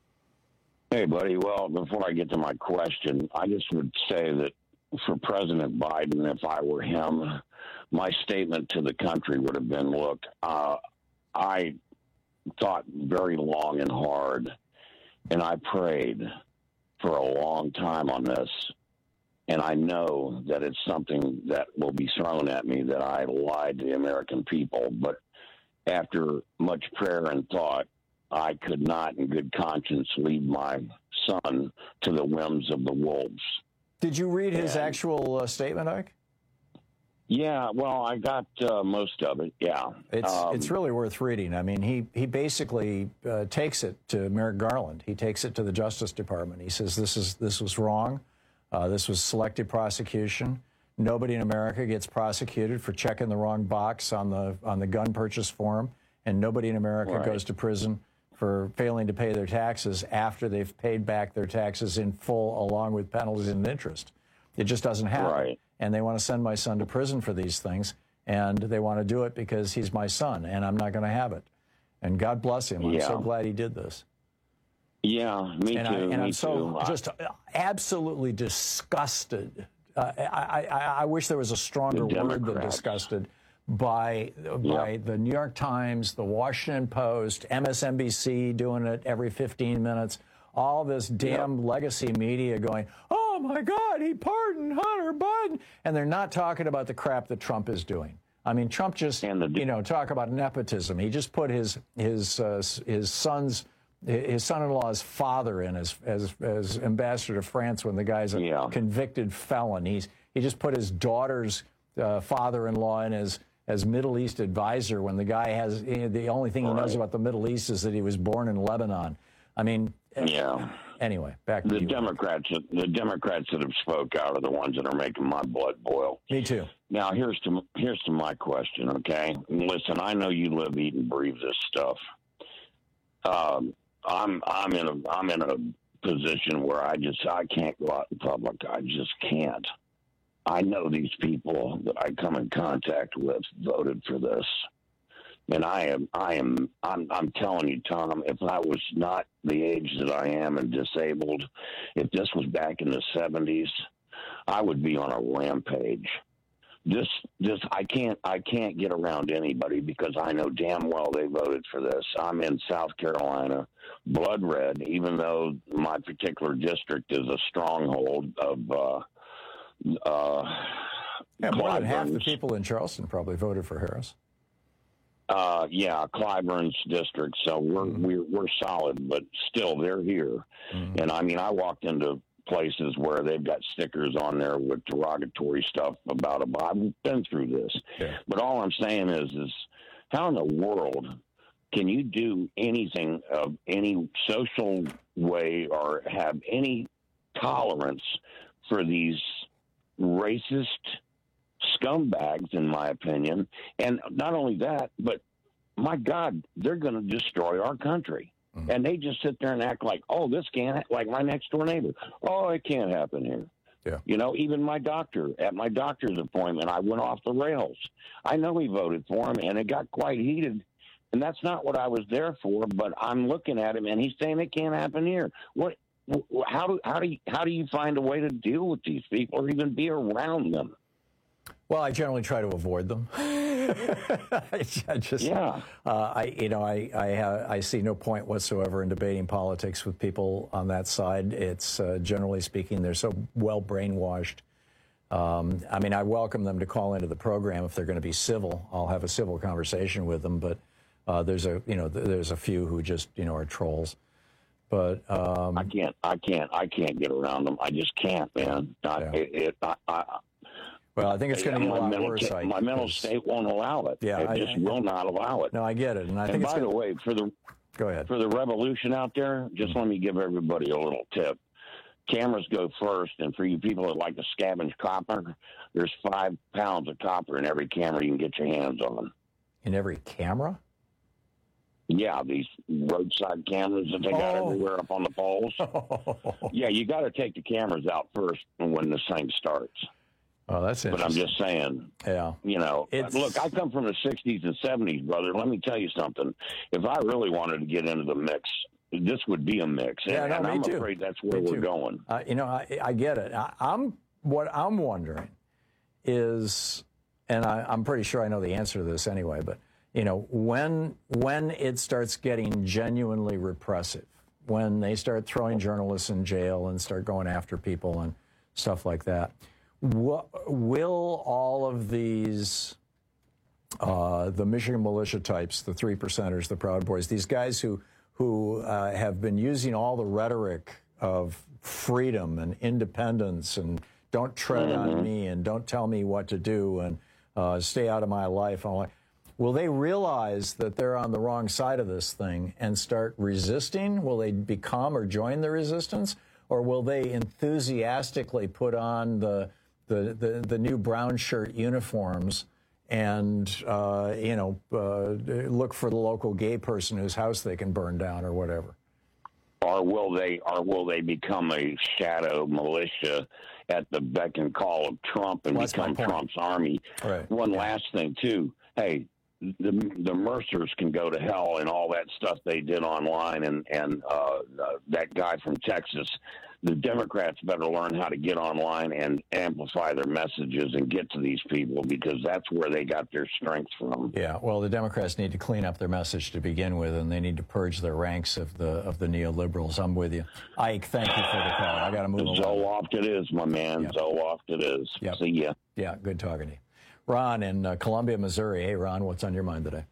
Hey, buddy. Well, before I get to my question, I just would say that for President Biden, if I were him, my statement to the country would have been, look, uh, I thought very long and hard, and I prayed for a long time on this, and I know that it's something that will be thrown at me that I lied to the American people, but after much prayer and thought, I could not in good conscience leave my son to the whims of the wolves. Did you read his and, actual uh, statement, Ike? Yeah, well, I got uh, most of it, yeah. It's um, it's really worth reading. I mean, he, he basically uh, takes it to Merrick Garland. He takes it to the Justice Department. He says this is this was wrong. Uh, this was selective prosecution. Nobody in America gets prosecuted for checking the wrong box on the on the gun purchase form, and nobody in America right. goes to prison for failing to pay their taxes after they've paid back their taxes in full along with penalties and interest. It just doesn't happen. Right. And they want to send my son to prison for these things, and they want to do it because he's my son, and I'm not going to have it. And God bless him. I'm yeah. so glad he did this. Yeah, me and too. I, and me I'm so too. just absolutely disgusted. Uh, I, I, I wish there was a stronger word than disgusted by by yep. the New York Times, the Washington Post, M S N B C doing it every fifteen minutes. All this damn yep. legacy media going, oh, my God, he pardoned Hunter Biden. And they're not talking about the crap that Trump is doing. I mean, Trump just, the, you know, talk about nepotism. He just put his his uh, his son's, his son-in-law's father in as, as, as ambassador to France when the guy's a yeah. convicted felon. He's, he just put his daughter's uh, father-in-law in as, as Middle East advisor when the guy has, you know, the only thing he right. knows about the Middle East is that he was born in Lebanon. I mean, yeah. Anyway, back to the you. Democrats. The Democrats that have spoke out are the ones that are making my blood boil. Me too. Now here's to here's to my question. Okay, listen. I know you live, eat, and breathe this stuff. Um, I'm I'm in a I'm in a position where I just I can't go out in public. I just can't. I know these people that I come in contact with voted for this. And I am, I am, I'm, I'm telling you, Tom, if I was not the age that I am and disabled, if this was back in the seventies, I would be on a rampage. This, this, I can't, I can't get around anybody because I know damn well they voted for this. I'm in South Carolina, blood red, even though my particular district is a stronghold of, uh, uh, yeah, more than half the Burns. people in Charleston probably voted for Harris. Uh, yeah, Clyburn's district. So we're mm-hmm. we're we're solid, but still they're here. Mm-hmm. And I mean, I walked into places where they've got stickers on there with derogatory stuff about them. I've been through this, yeah. but all I'm saying is, is how in the world can you do anything of any social way or have any tolerance for these racist scumbags, in my opinion? And not only that, but my God, they're going to destroy our country. Mm-hmm. And they just sit there and act like, oh, this can't, like my next door neighbor. Oh, it can't happen here. Yeah. You know, even my doctor, at my doctor's appointment, I went off the rails. I know he voted for him, and it got quite heated. And that's not what I was there for, but I'm looking at him, and he's saying it can't happen here. What? How do how do you, how do you find a way to deal with these people or even be around them? Well, I generally try to avoid them. I just, yeah. Uh, I, you know, I, I, have, I see no point whatsoever in debating politics with people on that side. It's uh, generally speaking, they're so well brainwashed. Um, I mean, I welcome them to call into the program if they're going to be civil. I'll have a civil conversation with them, but Uh, there's a you know th- there's a few who just you know are trolls, but um, I can't I can't I can't get around them. I just can't, man. I, Yeah. it, it, I, I, well, I think it's going to get a my lot mental, worse. ta- Ike, my mental 'cause- state won't allow it. Yeah, it I- just I- will not allow it. No, I get it, and I and think by it's the gonna, way, for the go ahead. for the revolution out there, just let me give everybody a little tip. Cameras go first, and for you people that like to scavenge copper, there's five pounds of copper in every camera you can get your hands on. In every camera? Yeah, these roadside cameras that they got Oh. everywhere up on the poles. Yeah, you got to take the cameras out first when this thing starts. Oh, that's But interesting. I'm just saying, Yeah. you know, It's- look, I come from the sixties and seventies, brother. Let me tell you something. If I really wanted to get into the mix, this would be a mix. Yeah, and no, and me I'm too. afraid that's where Me we're too. going. Uh, you know, I, I get it. I, I'm what I'm wondering is, and I, I'm pretty sure I know the answer to this anyway. But you know, when when it starts getting genuinely repressive, when they start throwing journalists in jail and start going after people and stuff like that, what, will all of these uh, the Michigan militia types, the three percenters, the Proud Boys, these guys who who uh, have been using all the rhetoric of freedom and independence and don't tread Mm-hmm. on me and don't tell me what to do and uh, stay out of my life. And all that, will they realize that they're on the wrong side of this thing and start resisting? Will they become or join the resistance? Or will they enthusiastically put on the the, the, the new brown shirt uniforms and, uh, you know, uh, look for the local gay person whose house they can burn down or whatever? Or will they, or will they become a shadow militia at the beck and call of Trump and Well, that's my become point. Trump's army? Right. One last thing, too. Hey, the the Mercers can go to hell and all that stuff they did online, and and uh, uh, that guy from Texas. The Democrats better learn how to get online and amplify their messages and get to these people, because that's where they got their strength from. Yeah, well, the Democrats need to clean up their message to begin with, and they need to purge their ranks of the of the neoliberals. I'm with you. Ike, thank you for the call. I got to move along. Zoloft it is, my man. Yep. Zoloft it is. Yep. See ya. Yeah, good talking to you. Ron in uh, Columbia, Missouri. Hey, Ron, what's on your mind today?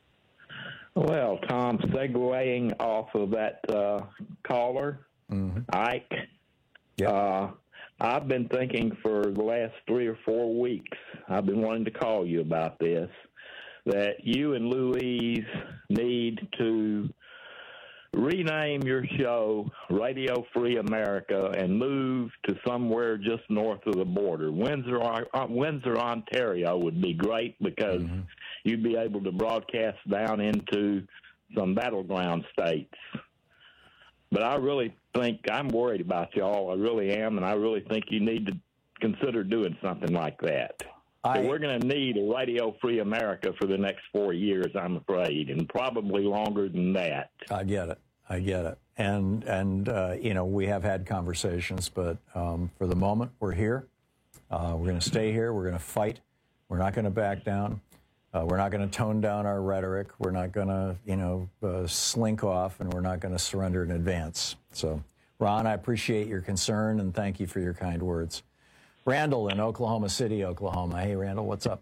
Well, Tom, segueing off of that uh, caller, mm-hmm. Ike, uh, I've been thinking for the last three or four weeks, I've been wanting to call you about this, that you and Louise need to rename your show Radio Free America and move to somewhere just north of the border. Windsor, uh, Windsor, Ontario would be great, because mm-hmm. you'd be able to broadcast down into some battleground states. But I really think, I'm worried about y'all. I really am, and I really think you need to consider doing something like that. I, so we're going to need a Radio Free America for the next four years, I'm afraid, and probably longer than that. I get it. I get it. And, and uh, you know, we have had conversations, but um, for the moment, we're here. Uh, we're going to stay here. We're going to fight. We're not going to back down. Uh, we're not going to tone down our rhetoric. We're not going to, you know, uh, slink off, and we're not going to surrender in advance. So, Ron, I appreciate your concern, and thank you for your kind words. Randall in Oklahoma City, Oklahoma. Hey, Randall, what's up?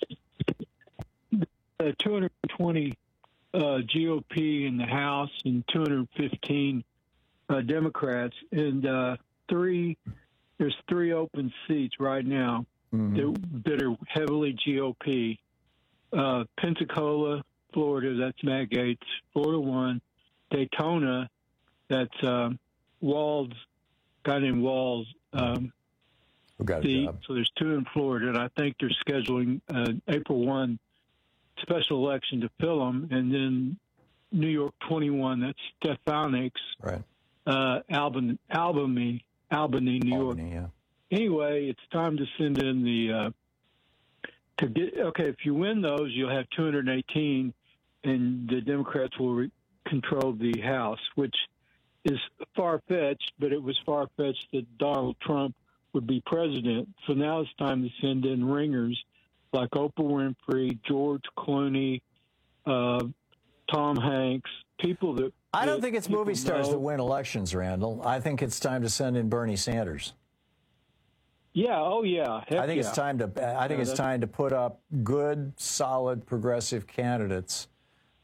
Uh, two hundred twenty uh, G O P in the House and two hundred fifteen uh, Democrats, and uh, three. There's three open seats right now mm-hmm. that, that are heavily G O P. Uh, Pensacola, Florida, that's Matt Gaetz. Florida one. Daytona, that's um, Walls, guy named Walls. Um, Who got a seat. job? So there's two in Florida, and I think they're scheduling uh, April first special election to fill them. And then New York twenty-one, that's Stefanik's, right. uh, Albany, Albany, Albany, New Albany, York. Yeah. Anyway, it's time to send in the uh, to get. Okay, if you win those, you'll have two hundred eighteen, and the Democrats will re- control the House, which is far fetched. But it was far fetched that Donald Trump would be president. So now it's time to send in ringers like Oprah Winfrey, George Clooney, uh, Tom Hanks, people that. I don't that think it's movie stars know. that win elections, Randall. I think it's time to send in Bernie Sanders. Yeah. Oh, yeah. Heck I think yeah. it's time to. I think Yeah, it's that's- time to put up good, solid, progressive candidates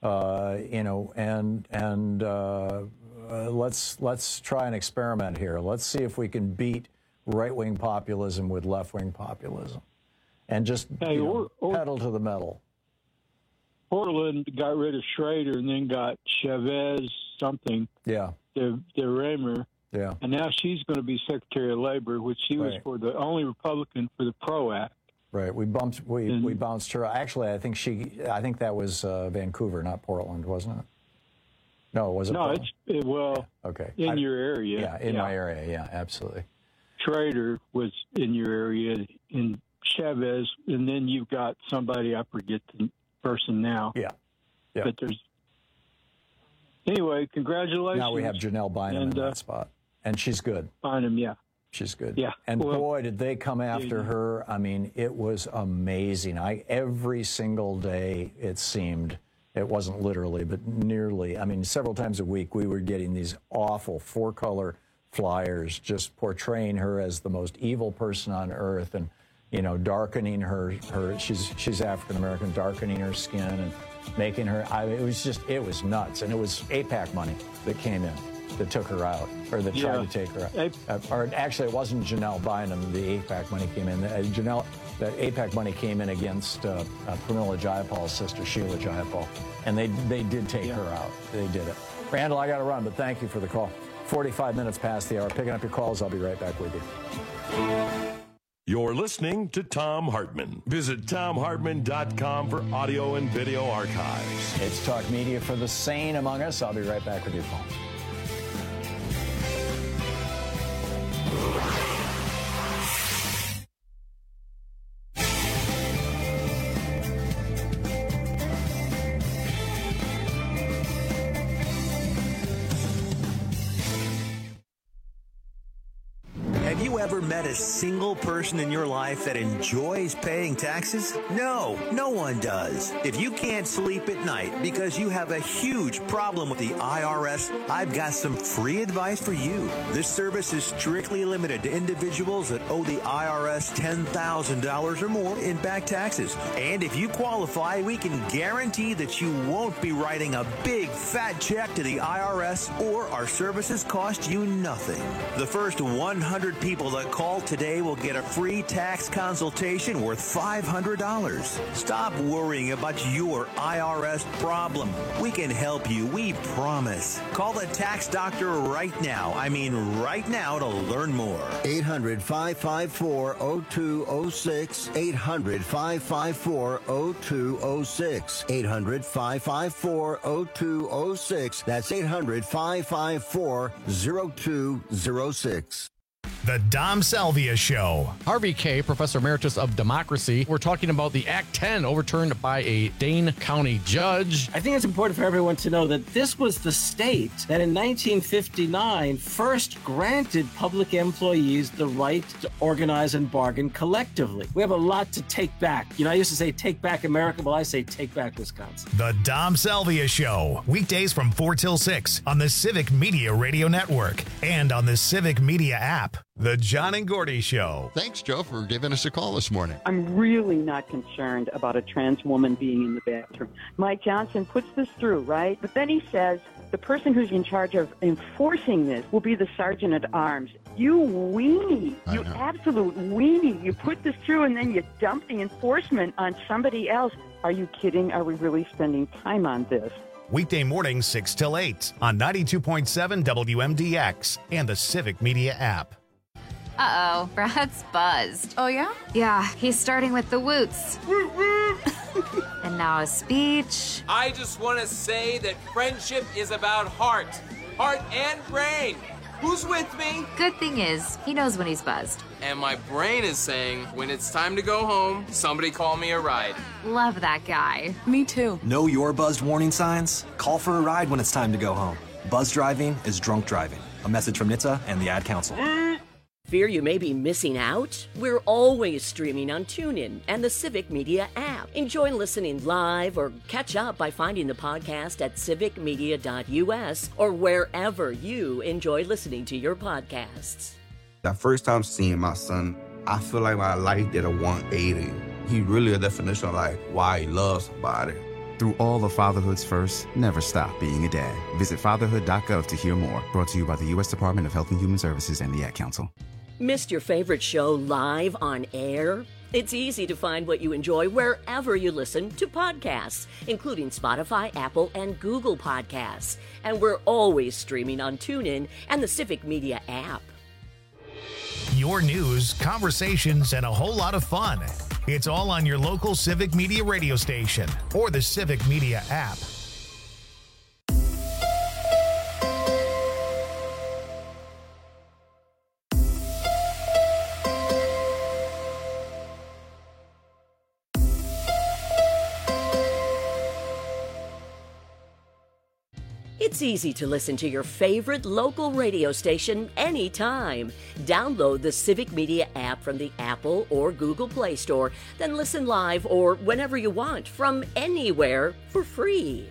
Uh, you know, and and uh, uh, let's let's try an experiment here. Let's see if we can beat right-wing populism with left-wing populism, and just hey, you know, or, or, pedal to the metal. Portland got rid of Schrader and then got Chavez something. Yeah. The the Raymer. Yeah. And now she's going to be Secretary of Labor, which she was Right. for the only Republican for the PRO Act. Right. We bumped. We And- we bounced her. Actually, I think she. I think that was uh, Vancouver, not Portland, wasn't it? No, was it? No, Portland? it's it, well okay in I- your area. Yeah, in my area. Yeah, absolutely. Schrader was in your area, in Chavez, and then you've got somebody, I forget the person now. Yeah. Yeah. But there's anyway. Congratulations. Now we have Janelle Bynum and, in uh, that spot, and she's good. Bynum, yeah. She's good. Yeah. And Well, boy, did they come after yeah. her. I mean, it was amazing. I every single day, it seemed, it wasn't literally, but nearly. I mean, several times a week, we were getting these awful four-color flyers just portraying her as the most evil person on earth and, you know, darkening her, her she's she's African-American, darkening her skin and making her, I mean, it was just, it was nuts. And it was AIPAC money that came in, that took her out, or that tried Yeah. to take her out. Uh, or actually, it wasn't Janelle Bynum. The AIPAC money came in. Uh, Janelle, the AIPAC money came in against uh, uh, Pramila Jayapal's sister, Sheila Jayapal, and they they did take her out. They did it. Randall, I got to run, but thank you for the call. forty-five minutes past the hour. Picking up your calls. I'll be right back with you. You're listening to Thom Hartmann. Visit Thom Hartmann dot com for audio and video archives. It's Talk Media for the sane among us. I'll be right back with your phone. Have you ever met a single person in your life that enjoys paying taxes? No, no one does. If you can't sleep at night because you have a huge problem with the I R S, I've got some free advice for you. This service is strictly limited to individuals that owe the I R S ten thousand dollars or more in back taxes. And if you qualify, we can guarantee that you won't be writing a big fat check to the I R S, or our services cost you nothing. The first one hundred people that call today will get a free tax consultation worth five hundred dollars. Stop worrying about your I R S problem. We can help you, we promise. Call the tax doctor right now. I mean right now to learn more. eight hundred, five five four, oh two oh six. eight hundred, five five four, oh two oh six. eight hundred, five five four, oh two oh six. That's eight hundred, five five four, oh two oh six. The Dom Salvia Show. Harvey Kaye, Professor Emeritus of Democracy. We're talking about the Act ten overturned by a Dane County judge. I think it's important for everyone to know that this was the state that in nineteen fifty-nine first granted public employees the right to organize and bargain collectively. We have a lot to take back. You know, I used to say take back America. Well, I say take back Wisconsin. The Dom Salvia Show. Weekdays from four till six on the Civic Media Radio Network and on the Civic Media app. The John and Gordy Show. Thanks, Joe, for giving us a call this morning. I'm really not concerned about a trans woman being in the bathroom. Mike Johnson puts this through, right? But then he says the person who's in charge of enforcing this will be the sergeant at arms. You weenie. You absolute weenie. You put this through and then you dump the enforcement on somebody else. Are you kidding? Are we really spending time on this? Weekday mornings six till eight on ninety-two point seven W M D X and the Civic Media app. Uh-oh, Brad's buzzed. Oh, yeah? Yeah, he's starting with the woots. And now a speech. I just want to say that friendship is about heart. Heart and brain. Who's with me? Good thing is, he knows when he's buzzed. And my brain is saying, when it's time to go home, somebody call me a ride. Love that guy. Me too. Know your buzzed warning signs? Call for a ride when it's time to go home. Buzz driving is drunk driving. A message from N H T S A and the Ad Council. Fear you may be missing out? We're always streaming on TuneIn and the Civic Media app. Enjoy listening live or catch up by finding the podcast at civic media dot U S or wherever you enjoy listening to your podcasts. The first time seeing my son, I feel like my life did a one eighty. He really a definition of like why he loves somebody. Through all of fatherhood's firsts, never stop being a dad. Visit fatherhood dot gov to hear more. Brought to you by the U S Department of Health and Human Services and the Ad Council. Missed your favorite show live on air? It's easy to find what you enjoy wherever you listen to podcasts, including Spotify, Apple, and Google Podcasts. And we're always streaming on TuneIn and the Civic Media app. Your news, conversations, and a whole lot of fun. It's all on your local Civic Media radio station or the Civic Media app. It's easy to listen to your favorite local radio station anytime. Download the Civic Media app from the Apple or Google Play Store, then listen live or whenever you want from anywhere for free.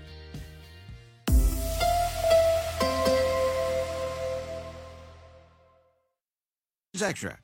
It's extra.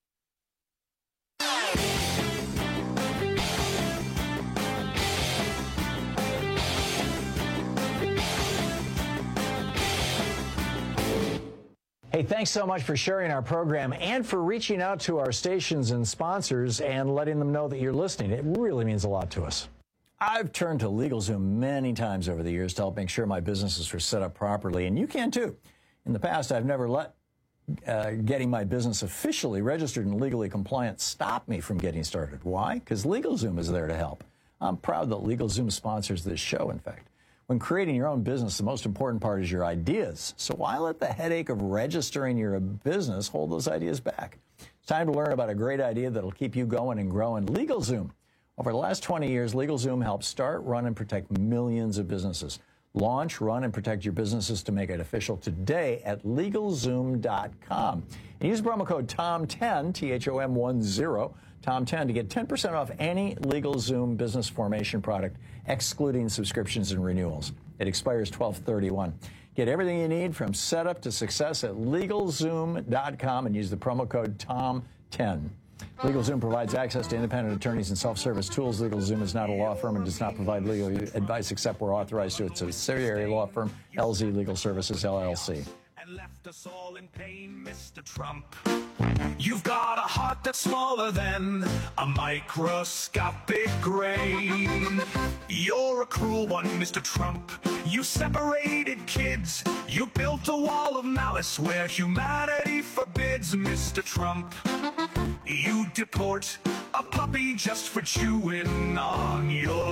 Hey, thanks so much for sharing our program and for reaching out to our stations and sponsors and letting them know that you're listening. It really means a lot to us. I've turned to LegalZoom many times over the years to help make sure my businesses are set up properly, and you can too. In the past, I've never let uh, getting my business officially registered and legally compliant stop me from getting started. Why? Because LegalZoom is there to help. I'm proud that LegalZoom sponsors this show, in fact. When creating your own business, the most important part is your ideas. So why let the headache of registering your business hold those ideas back? It's time to learn about a great idea that'll keep you going and growing. LegalZoom. Over the last twenty years, LegalZoom helps start, run, and protect millions of businesses. Launch, run, and protect your businesses to make it official today at LegalZoom dot com. And use promo code Tom ten, T H O M one zero, Tom ten to get ten percent off any LegalZoom business formation product, excluding subscriptions and renewals. It expires twelve thirty-one. Get everything you need from setup to success at LegalZoom dot com and use the promo code Tom ten. LegalZoom provides access to independent attorneys and self-service tools. LegalZoom is not a law firm and does not provide legal advice except where authorized to its subsidiary law firm, L Z Legal Services, L L C. Left us all in pain, Mister Trump. You've got a heart that's smaller than a microscopic grain. You're a cruel one, Mister Trump. You separated kids. You built a wall of malice where humanity forbids, Mister Trump. You deport a puppy just for chewing on your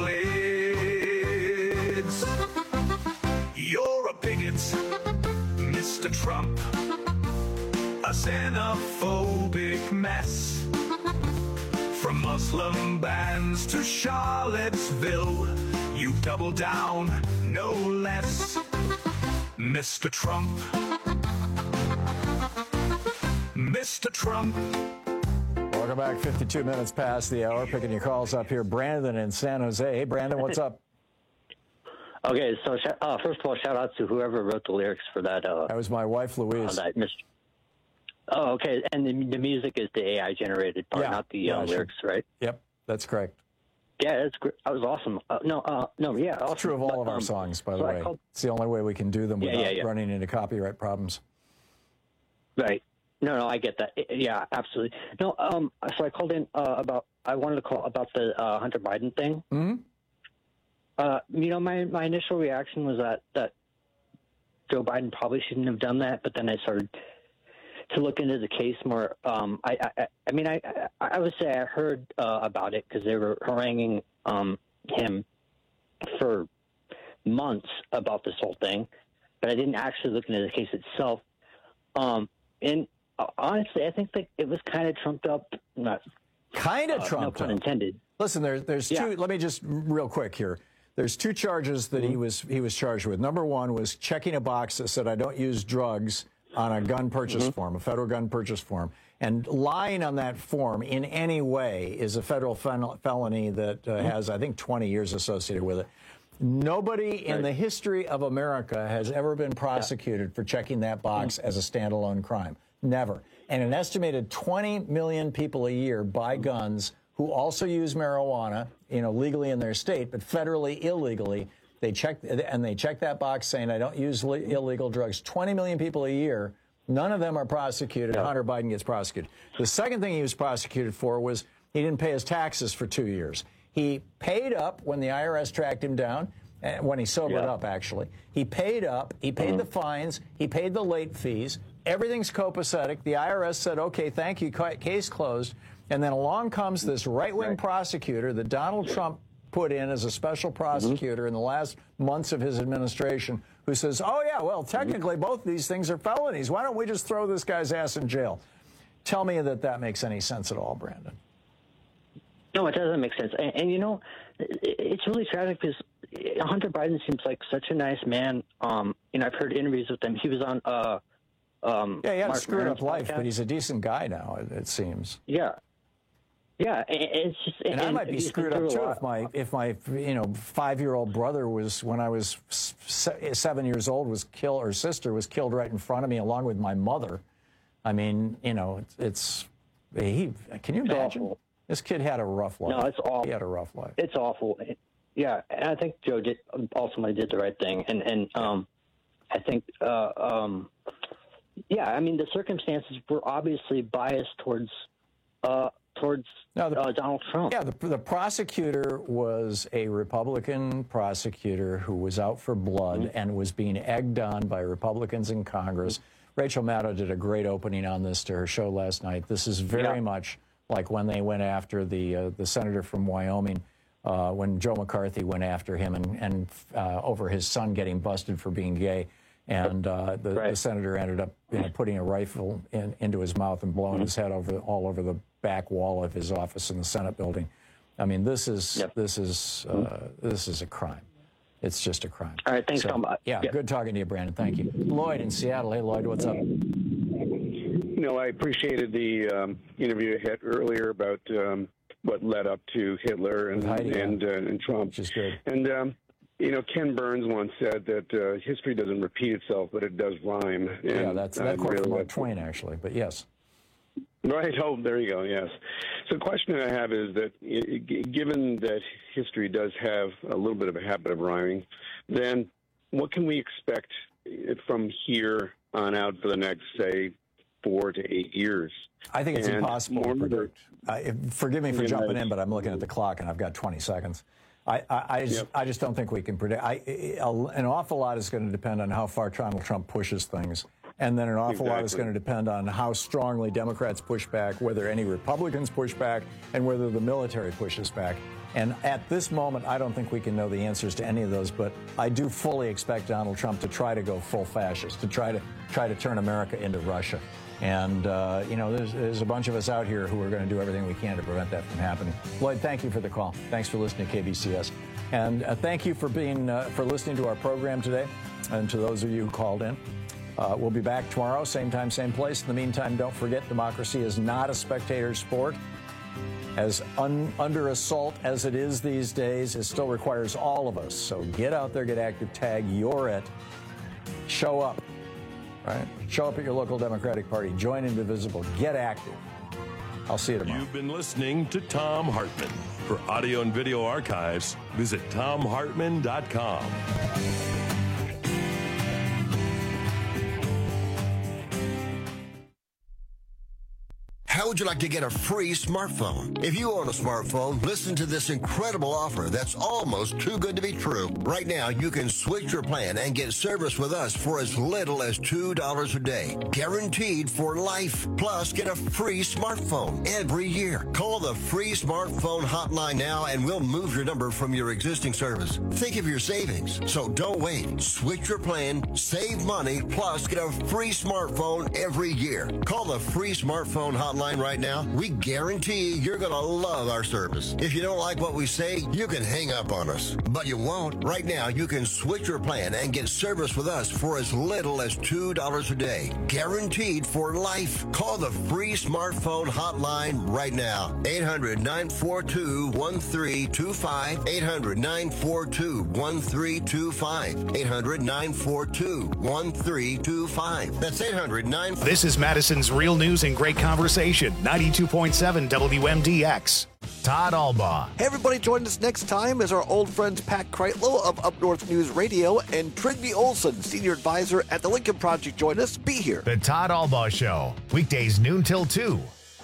lids. You're a bigot, Mister Trump, a xenophobic mess. From Muslim bans to Charlottesville, you double down, no less. Mister Trump, Mister Trump. Welcome back. fifty-two minutes past the hour. Picking your calls up here. Brandon in San Jose. Hey, Brandon, what's up? Okay, so uh, first of all, shout out to whoever wrote the lyrics for that. Uh, that was my wife, Louise. Uh, that Mister Oh, okay, and the, the music is the A I generated part, yeah. not the yeah, uh, lyrics, right? Yep, that's correct. Yeah, that's great. That was awesome. Uh, no, uh, no, yeah, awesome. It's true of all but, of our um, songs, by so the way. Called... It's the only way we can do them yeah, without yeah, yeah. running into copyright problems. Right. No, no, I get that. Yeah, absolutely. No, um, so I called in uh, about. I wanted to call about the uh, Hunter Biden thing. Mm-hmm. Uh, you know, my my initial reaction was that that Joe Biden probably shouldn't have done that, but then I started to look into the case more. Um, I, I, I mean, I, I, I would say I heard uh, about it because they were haranguing um, him for months about this whole thing, but I didn't actually look into the case itself. Um, and uh, honestly, I think that it was kind of trumped up. Not kind of uh, trumped no pun up. intended. Listen, there, there's Yeah. two. Let me just real quick here. There's two charges that Mm-hmm. he was he was charged with. Number one was checking a box that said I don't use drugs on a gun purchase Mm-hmm. form, a federal gun purchase form, and lying on that form in any way is a federal fel- felony that uh, Mm-hmm. has, I think, twenty years associated with it. Nobody in Right. the history of America has ever been prosecuted for checking that box as a standalone crime. Never. And an estimated twenty million people a year buy guns who also use marijuana, you know, legally in their state, but federally illegally. They check and they check that box saying, I don't use le- illegal drugs. twenty million people a year. None of them are prosecuted. No. Hunter Biden gets prosecuted. The second thing he was prosecuted for was he didn't pay his taxes for two years. He paid up when the I R S tracked him down, when he sobered yeah. up, actually. He paid up. He paid mm-hmm. the fines. He paid the late fees. Everything's copacetic. The I R S said, okay, thank you, case closed. And then along comes this right-wing right. prosecutor that Donald Trump put in as a special prosecutor mm-hmm. in the last months of his administration, who says, oh, yeah, well, technically mm-hmm. both these things are felonies. Why don't we just throw this guy's ass in jail? Tell me that that makes any sense at all, Brandon. No, it doesn't make sense. And, and you know, it's really tragic because Hunter Biden seems like such a nice man. Um, you know, I've heard interviews with him. He was on uh, um, yeah, he had Mark a screwed Maron's up life, podcast. but he's a decent guy now, it, it seems. Yeah. Yeah, and it's just, and, and I might be screwed up too if my if my you know five year old brother was when I was seven years old was killed or sister was killed right in front of me along with my mother. I mean, you know, it's, it's he. Can you imagine? Awful. This kid had a rough life. No, it's awful. He had a rough life. It's awful. Yeah, and I think Joe did ultimately did the right thing, and and um, I think uh, um, yeah, I mean the circumstances were obviously biased towards. Uh, towards no, the, uh, Donald Trump. Yeah, the, the prosecutor was a Republican prosecutor who was out for blood mm-hmm. and was being egged on by Republicans in Congress. Mm-hmm. Rachel Maddow did a great opening on this to her show last night. This is very yeah. much like when they went after the uh, the senator from Wyoming, uh, when Joe McCarthy went after him and, and uh, over his son getting busted for being gay. And uh, the, right. the senator ended up you know, putting a rifle in, into his mouth and blowing mm-hmm. his head over all over the back wall of his office in the Senate building. I mean, this is yep. this is uh, mm-hmm. this is a crime. It's just a crime. All right, thanks so much. Yeah, yep. Good talking to you, Brandon. Thank you. Lloyd in Seattle. Hey, Lloyd, what's up? You know, I appreciated the um, interview you had earlier about um, what led up to Hitler and Heidi, and, uh, and Trump. Which is good. And um, you know, Ken Burns once said that uh, history doesn't repeat itself, but it does rhyme. And yeah, that's that quote from Mark Twain, actually, but yes. Right. Oh, there you go. Yes. So the question I have is that given that history does have a little bit of a habit of rhyming, then what can we expect from here on out for the next, say, four to eight years? I think it's and impossible to predict. Uh, if, forgive me for yeah, jumping in, but I'm looking at the clock and I've got twenty seconds. I, I, I, just, yep. I just don't think we can predict. I, an awful lot is going to depend on how far Donald Trump pushes things. And then an awful exactly. lot is going to depend on how strongly Democrats push back, whether any Republicans push back, and whether the military pushes back. And at this moment, I don't think we can know the answers to any of those. But I do fully expect Donald Trump to try to go full fascist, to try to try to turn America into Russia. And, uh, you know, there's, there's a bunch of us out here who are going to do everything we can to prevent that from happening. Lloyd, thank you for the call. Thanks for listening to K B C S. And uh, thank you for being uh, for listening to our program today, and to those of you who called in. Uh, we'll be back tomorrow, same time, same place. In the meantime, don't forget, democracy is not a spectator sport. As un- under assault as it is these days, it still requires all of us. So get out there, get active, tag, you're it. Show up. Right? Show up at your local Democratic Party. Join Indivisible. Get active. I'll see you tomorrow. You've been listening to Thom Hartmann. For audio and video archives, visit thom hartmann dot com. How would you like to get a free smartphone? If you own a smartphone, listen to this incredible offer that's almost too good to be true. Right now, you can switch your plan and get service with us for as little as two dollars a day. Guaranteed for life. Plus, get a free smartphone every year. Call the free smartphone hotline now and we'll move your number from your existing service. Think of your savings. So don't wait. Switch your plan, save money, plus get a free smartphone every year. Call the free smartphone hotline right now. We guarantee you're going to love our service. If you don't like what we say, you can hang up on us. But you won't. Right now, you can switch your plan and get service with us for as little as two dollars a day. Guaranteed for life. Call the free smartphone hotline right now. eight hundred, nine four two, one three two five. eight hundred, nine four two, one three two five. eight hundred, nine four two, one three two five. That's eight hundred, nine four two. This is Madison's Real News and Great Conversation, ninety-two point seven W M D X. Todd Albaugh. Hey, everybody, join us next time as our old friends Pat Kreitlow of Up North News Radio and Trigby Olson, Senior Advisor at the Lincoln Project, join us. Be here. The Todd Albaugh Show, weekdays noon till two.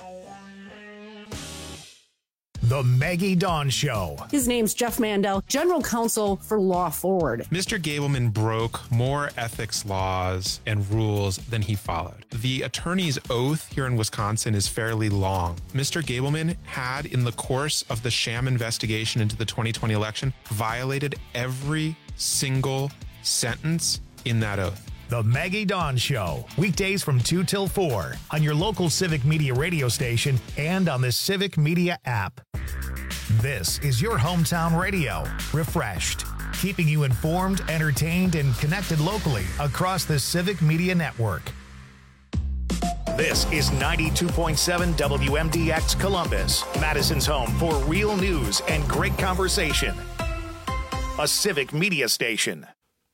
The Maggie Dawn Show. His name's Jeff Mandel, General Counsel for Law Forward. Mister Gableman broke more ethics laws and rules than he followed. The attorney's oath here in Wisconsin is fairly long. Mister Gableman had, in the course of the sham investigation into the twenty twenty election, violated every single sentence in that oath. The Maggie Dawn Show, weekdays from two till four on your local Civic Media radio station and on the Civic Media app. This is your hometown radio, refreshed, keeping you informed, entertained, and connected locally across the Civic Media network. This is ninety-two point seven W M D X Columbus, Madison's home for real news and great conversation. A Civic Media station.